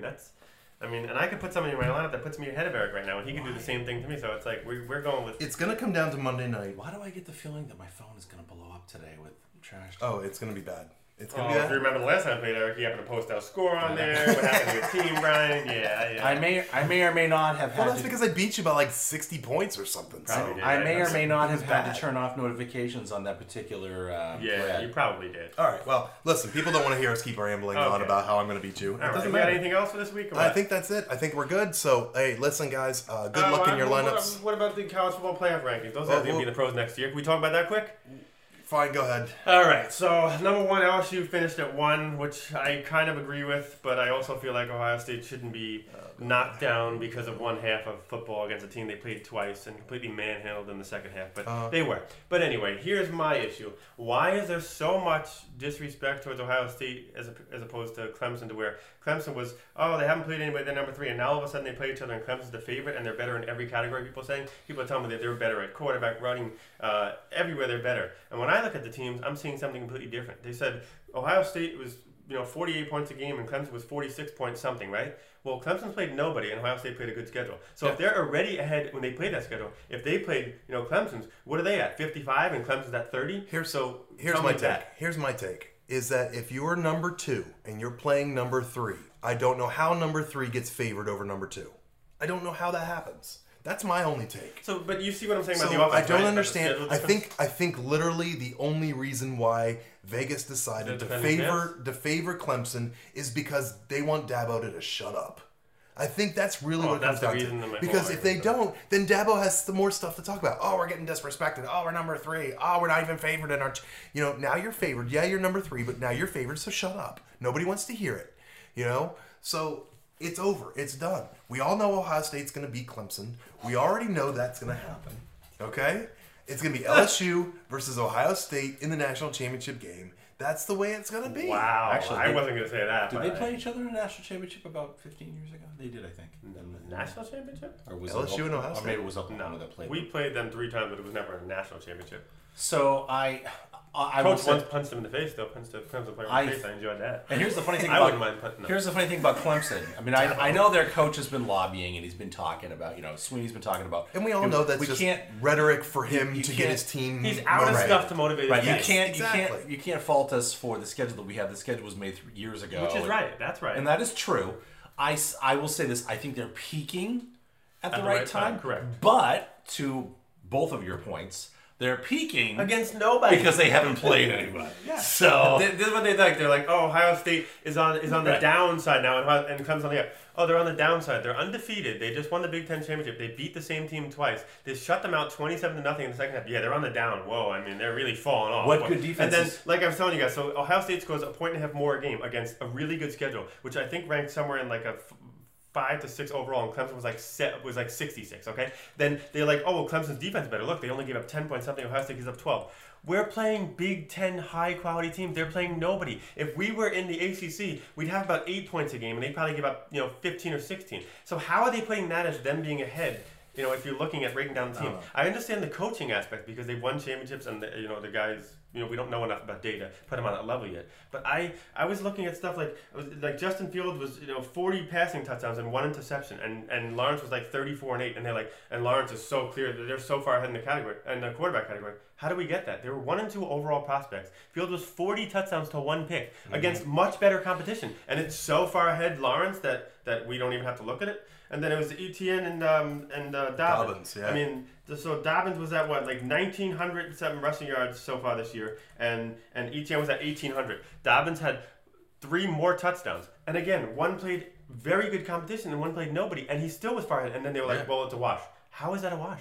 And I could put somebody in my lineup that puts me ahead of Eric right now, and he can do the same thing to me. So it's like we're going with. It's going to come down to Monday night. Why do I get the feeling that my phone is going to blow up today with trash? Oh, it's going to be bad. It's If you remember the last time I played Eric, he happened to post our score on there. What happened to your team, Brian? Yeah. I may or may not have had. Well, that's because I beat you by like 60 points or something. Probably So. did. I may or may not have had bad. to turn off notifications on that particular. thread. You probably did. All right. Well, listen. People don't want to hear us keep rambling on Okay. about how I'm going to beat you. All It right. doesn't We got matter. anything else for this week? Or what? I think that's it. I think we're good. So, hey, listen, guys. Good luck in your lineups. What about the college football playoff rankings? Those are going to be the pros next year. Can we talk about that quick? Fine. Go ahead. All right, so number one, LSU finished at 1, which I kind of agree with, but I also feel like Ohio State shouldn't be knocked down because of one half of football against a team they played twice and completely manhandled in the second half, but they were. But anyway, here's my issue. Why is there so much disrespect towards Ohio State as opposed to Clemson, to where Clemson was, they haven't played anybody, they're number 3, and now all of a sudden they play each other and Clemson's the favorite and they're better in every category, people are saying. People are telling me that they're better at quarterback, running, everywhere they're better. And when I look at the teams, I'm seeing something completely different. They said Ohio State was 48 points a game and Clemson was 46 point something, right? Well, Clemson's played nobody and Ohio State played a good schedule. So if they're already ahead when they played that schedule, if they played, Clemson's, what are they at? 55 and Clemson's at 30? Here's my take. Here's my take. Is that if you're number 2 and you're playing number 3, I don't know how number 3 gets favored over number 2. I don't know how that happens. That's my only take. So, but you see what I'm saying about So the offense, I don't right? understand. About the schedule I think literally the only reason why Vegas decided to favor Clemson is because they want Dabo to just shut up. I think that's really what it comes down to. Because if they don't, then Dabo has some more stuff to talk about. Oh, we're getting disrespected. Oh, we're number 3. Oh, we're not even favored in our. Now you're favored. Yeah, you're number 3, but now you're favored. So shut up. Nobody wants to hear it. So it's over. It's done. We all know Ohio State's going to beat Clemson. We already know that's going to happen. Okay? It's going to be LSU versus Ohio State in the national championship game. That's the way it's going to be. Wow. Actually, I wasn't going to say that. Did they play each other in a national championship about 15 years ago? They did, I think. National championship? Or was LSU and Ohio Or State. maybe it was Oklahoma that played. We played them 3 times, but it was never a national championship. So I Coach once punched him in the face, though. Punched the Clemson player in the face. I enjoyed that. And here's the funny thing I about wouldn't mind punching them. here's the funny thing about Clemson. I mean, I know their coach has been lobbying and he's been talking about, Sweeney's been talking about, And we all know that's just rhetoric for him to get his team. He's out of stuff to motivate Right, his team. you can't fault us for the schedule that we have. The schedule was made years ago, Which is right. That's right. and that is true. I will say this: I think they're peaking at the right time. Correct. But to both of your points, they're peaking Against nobody. because they haven't played anybody. So This is what they think. They're like, Ohio State is on the Right. downside now, and Clemson's on the up. Oh, they're on the downside. They're undefeated. They just won the Big Ten championship. They beat the same team twice. They shut them out 27-0 in the second half. Yeah, they're on the down. Whoa, I mean, they're really falling off. What good defense And then, is- like I was telling you guys, so Ohio State scores a point and a half more a game against a really good schedule, which I think ranked somewhere in like a 5 to 6 overall, and Clemson was like 66. Okay, then they're like, well, Clemson's defense is better. Look, they only gave up 10 points something. Ohio State gives up 12. We're playing Big Ten high quality teams. They're playing nobody. If we were in the ACC, we'd have about 8 points a game, and they'd probably give up 15 or 16. So how are they playing that as them being ahead? If you're looking at breaking down the team, I understand the coaching aspect because they've won championships and the guys. We don't know enough about data, put him on that level yet. But I was looking at stuff like Justin Fields was 40 passing touchdowns and 1 interception, and Lawrence was like 34-8, and they're like, and Lawrence is so clear that they're so far ahead in the category and the quarterback category. How do we get that? They were 1 and 2 overall prospects. Fields was 40 touchdowns to 1 pick against much better competition, and it's so far ahead Lawrence that we don't even have to look at it. And then it was Etienne and Dobbins. Yeah. I mean, so Dobbins was at 1,907 rushing yards so far this year, and Etienne was at 1,800. Dobbins had 3 more touchdowns, and again, one played very good competition and one played nobody, and he still was far ahead. And then they were like, well, it's a wash. How is that a wash?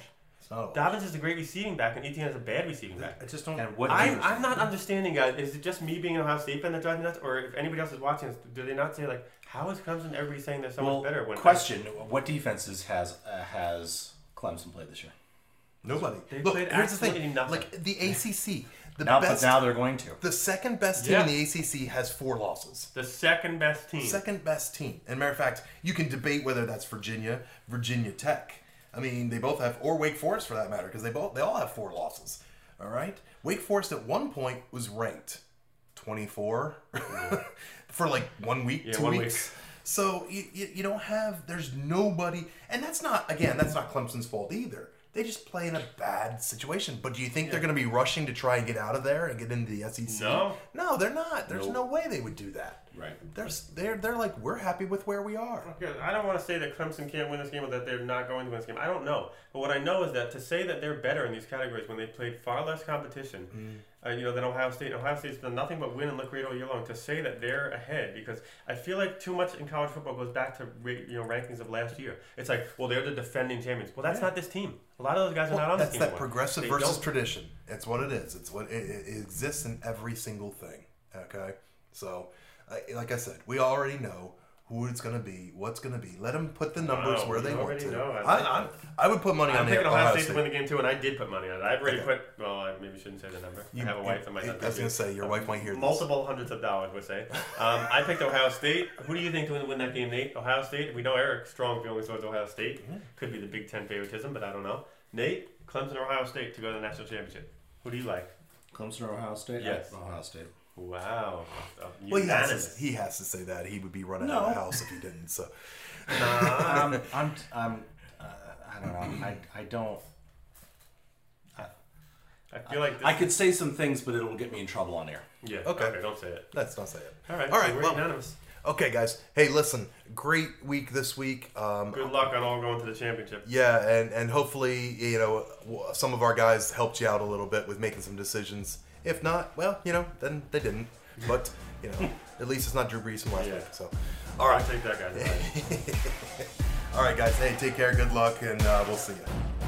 It's not a wash. Dobbins is a great receiving back, and Etienne is a bad receiving back. I just don't. And what I'm not understanding, guys. Is it just me being an Ohio State fan that drives me nuts, or if anybody else is watching this, do they not say like, how is Clemson? Everybody saying they're so much better. When question: what defenses has Clemson played this year? Nobody. They Look, played here's the thing. absolutely nothing. Like the ACC, the Now, best. but now they're going to. The second best team Yeah. in the ACC has 4 losses. The second best team. Second best team. And matter of fact, you can debate whether that's Virginia Tech. I mean, they both have, or Wake Forest for that matter, because they all have 4 losses. All right. Wake Forest at one point was ranked 24 for like 1 week, 2 1 weeks. So you don't have. There's nobody, and that's not Clemson's fault either. They just play in a bad situation. But do you think they're going to be rushing to try and get out of there and get into the SEC? No, they're not. There's no way they would do that. Right. They're like, we're happy with where we are. Okay, I don't want to say that Clemson can't win this game or that they're not going to win this game. I don't know. But what I know is that to say that they're better in these categories when they played far less competition, than Ohio State. Ohio State's done nothing but win and look great all year long. To say that they're ahead, because I feel like too much in college football goes back to rankings of last year. It's like, well, they're the defending champions. Well, that's not this team. A lot of those guys are not on this team. That's that anymore. progressive They versus don't- tradition. It's what it is. It's what it exists in every single thing. Okay, so like I said, we already know who it's going to be, what's going to be. Let them put the numbers where they want to. I would put money on I'm the picking Ohio Ohio State State. to win the game too, and I did put money on it. I've already put. Well, I maybe shouldn't say the number. I have a wife that might not. I was going to say your wife might hear this. Multiple hundreds of dollars, would say. I picked Ohio State. Who do you think will win that game, Nate? Ohio State. We know Eric strong feelings towards Ohio State. Could be the Big Ten favoritism, but I don't know. Nate, Clemson or Ohio State to go to the national championship. Who do you like? Clemson or Ohio State? Yes. Ohio State. Wow. Well, he has to say that. He would be running out of the house if he didn't. So, I don't know. I don't. I feel like this I could say some things, but it'll get me in trouble on air. Yeah. Okay. Don't say it. let's not say it. All right. All right. So we're Well, unanimous. okay, guys. Hey, listen. Great week this week. Good luck on all going to the championship. Yeah, and hopefully, some of our guys helped you out a little bit with making some decisions. If not, well, then they didn't. But, at least it's not Drew Brees from last week. So, all right. I'll take that, guys. All right, guys. Hey, take care. Good luck, and we'll see you.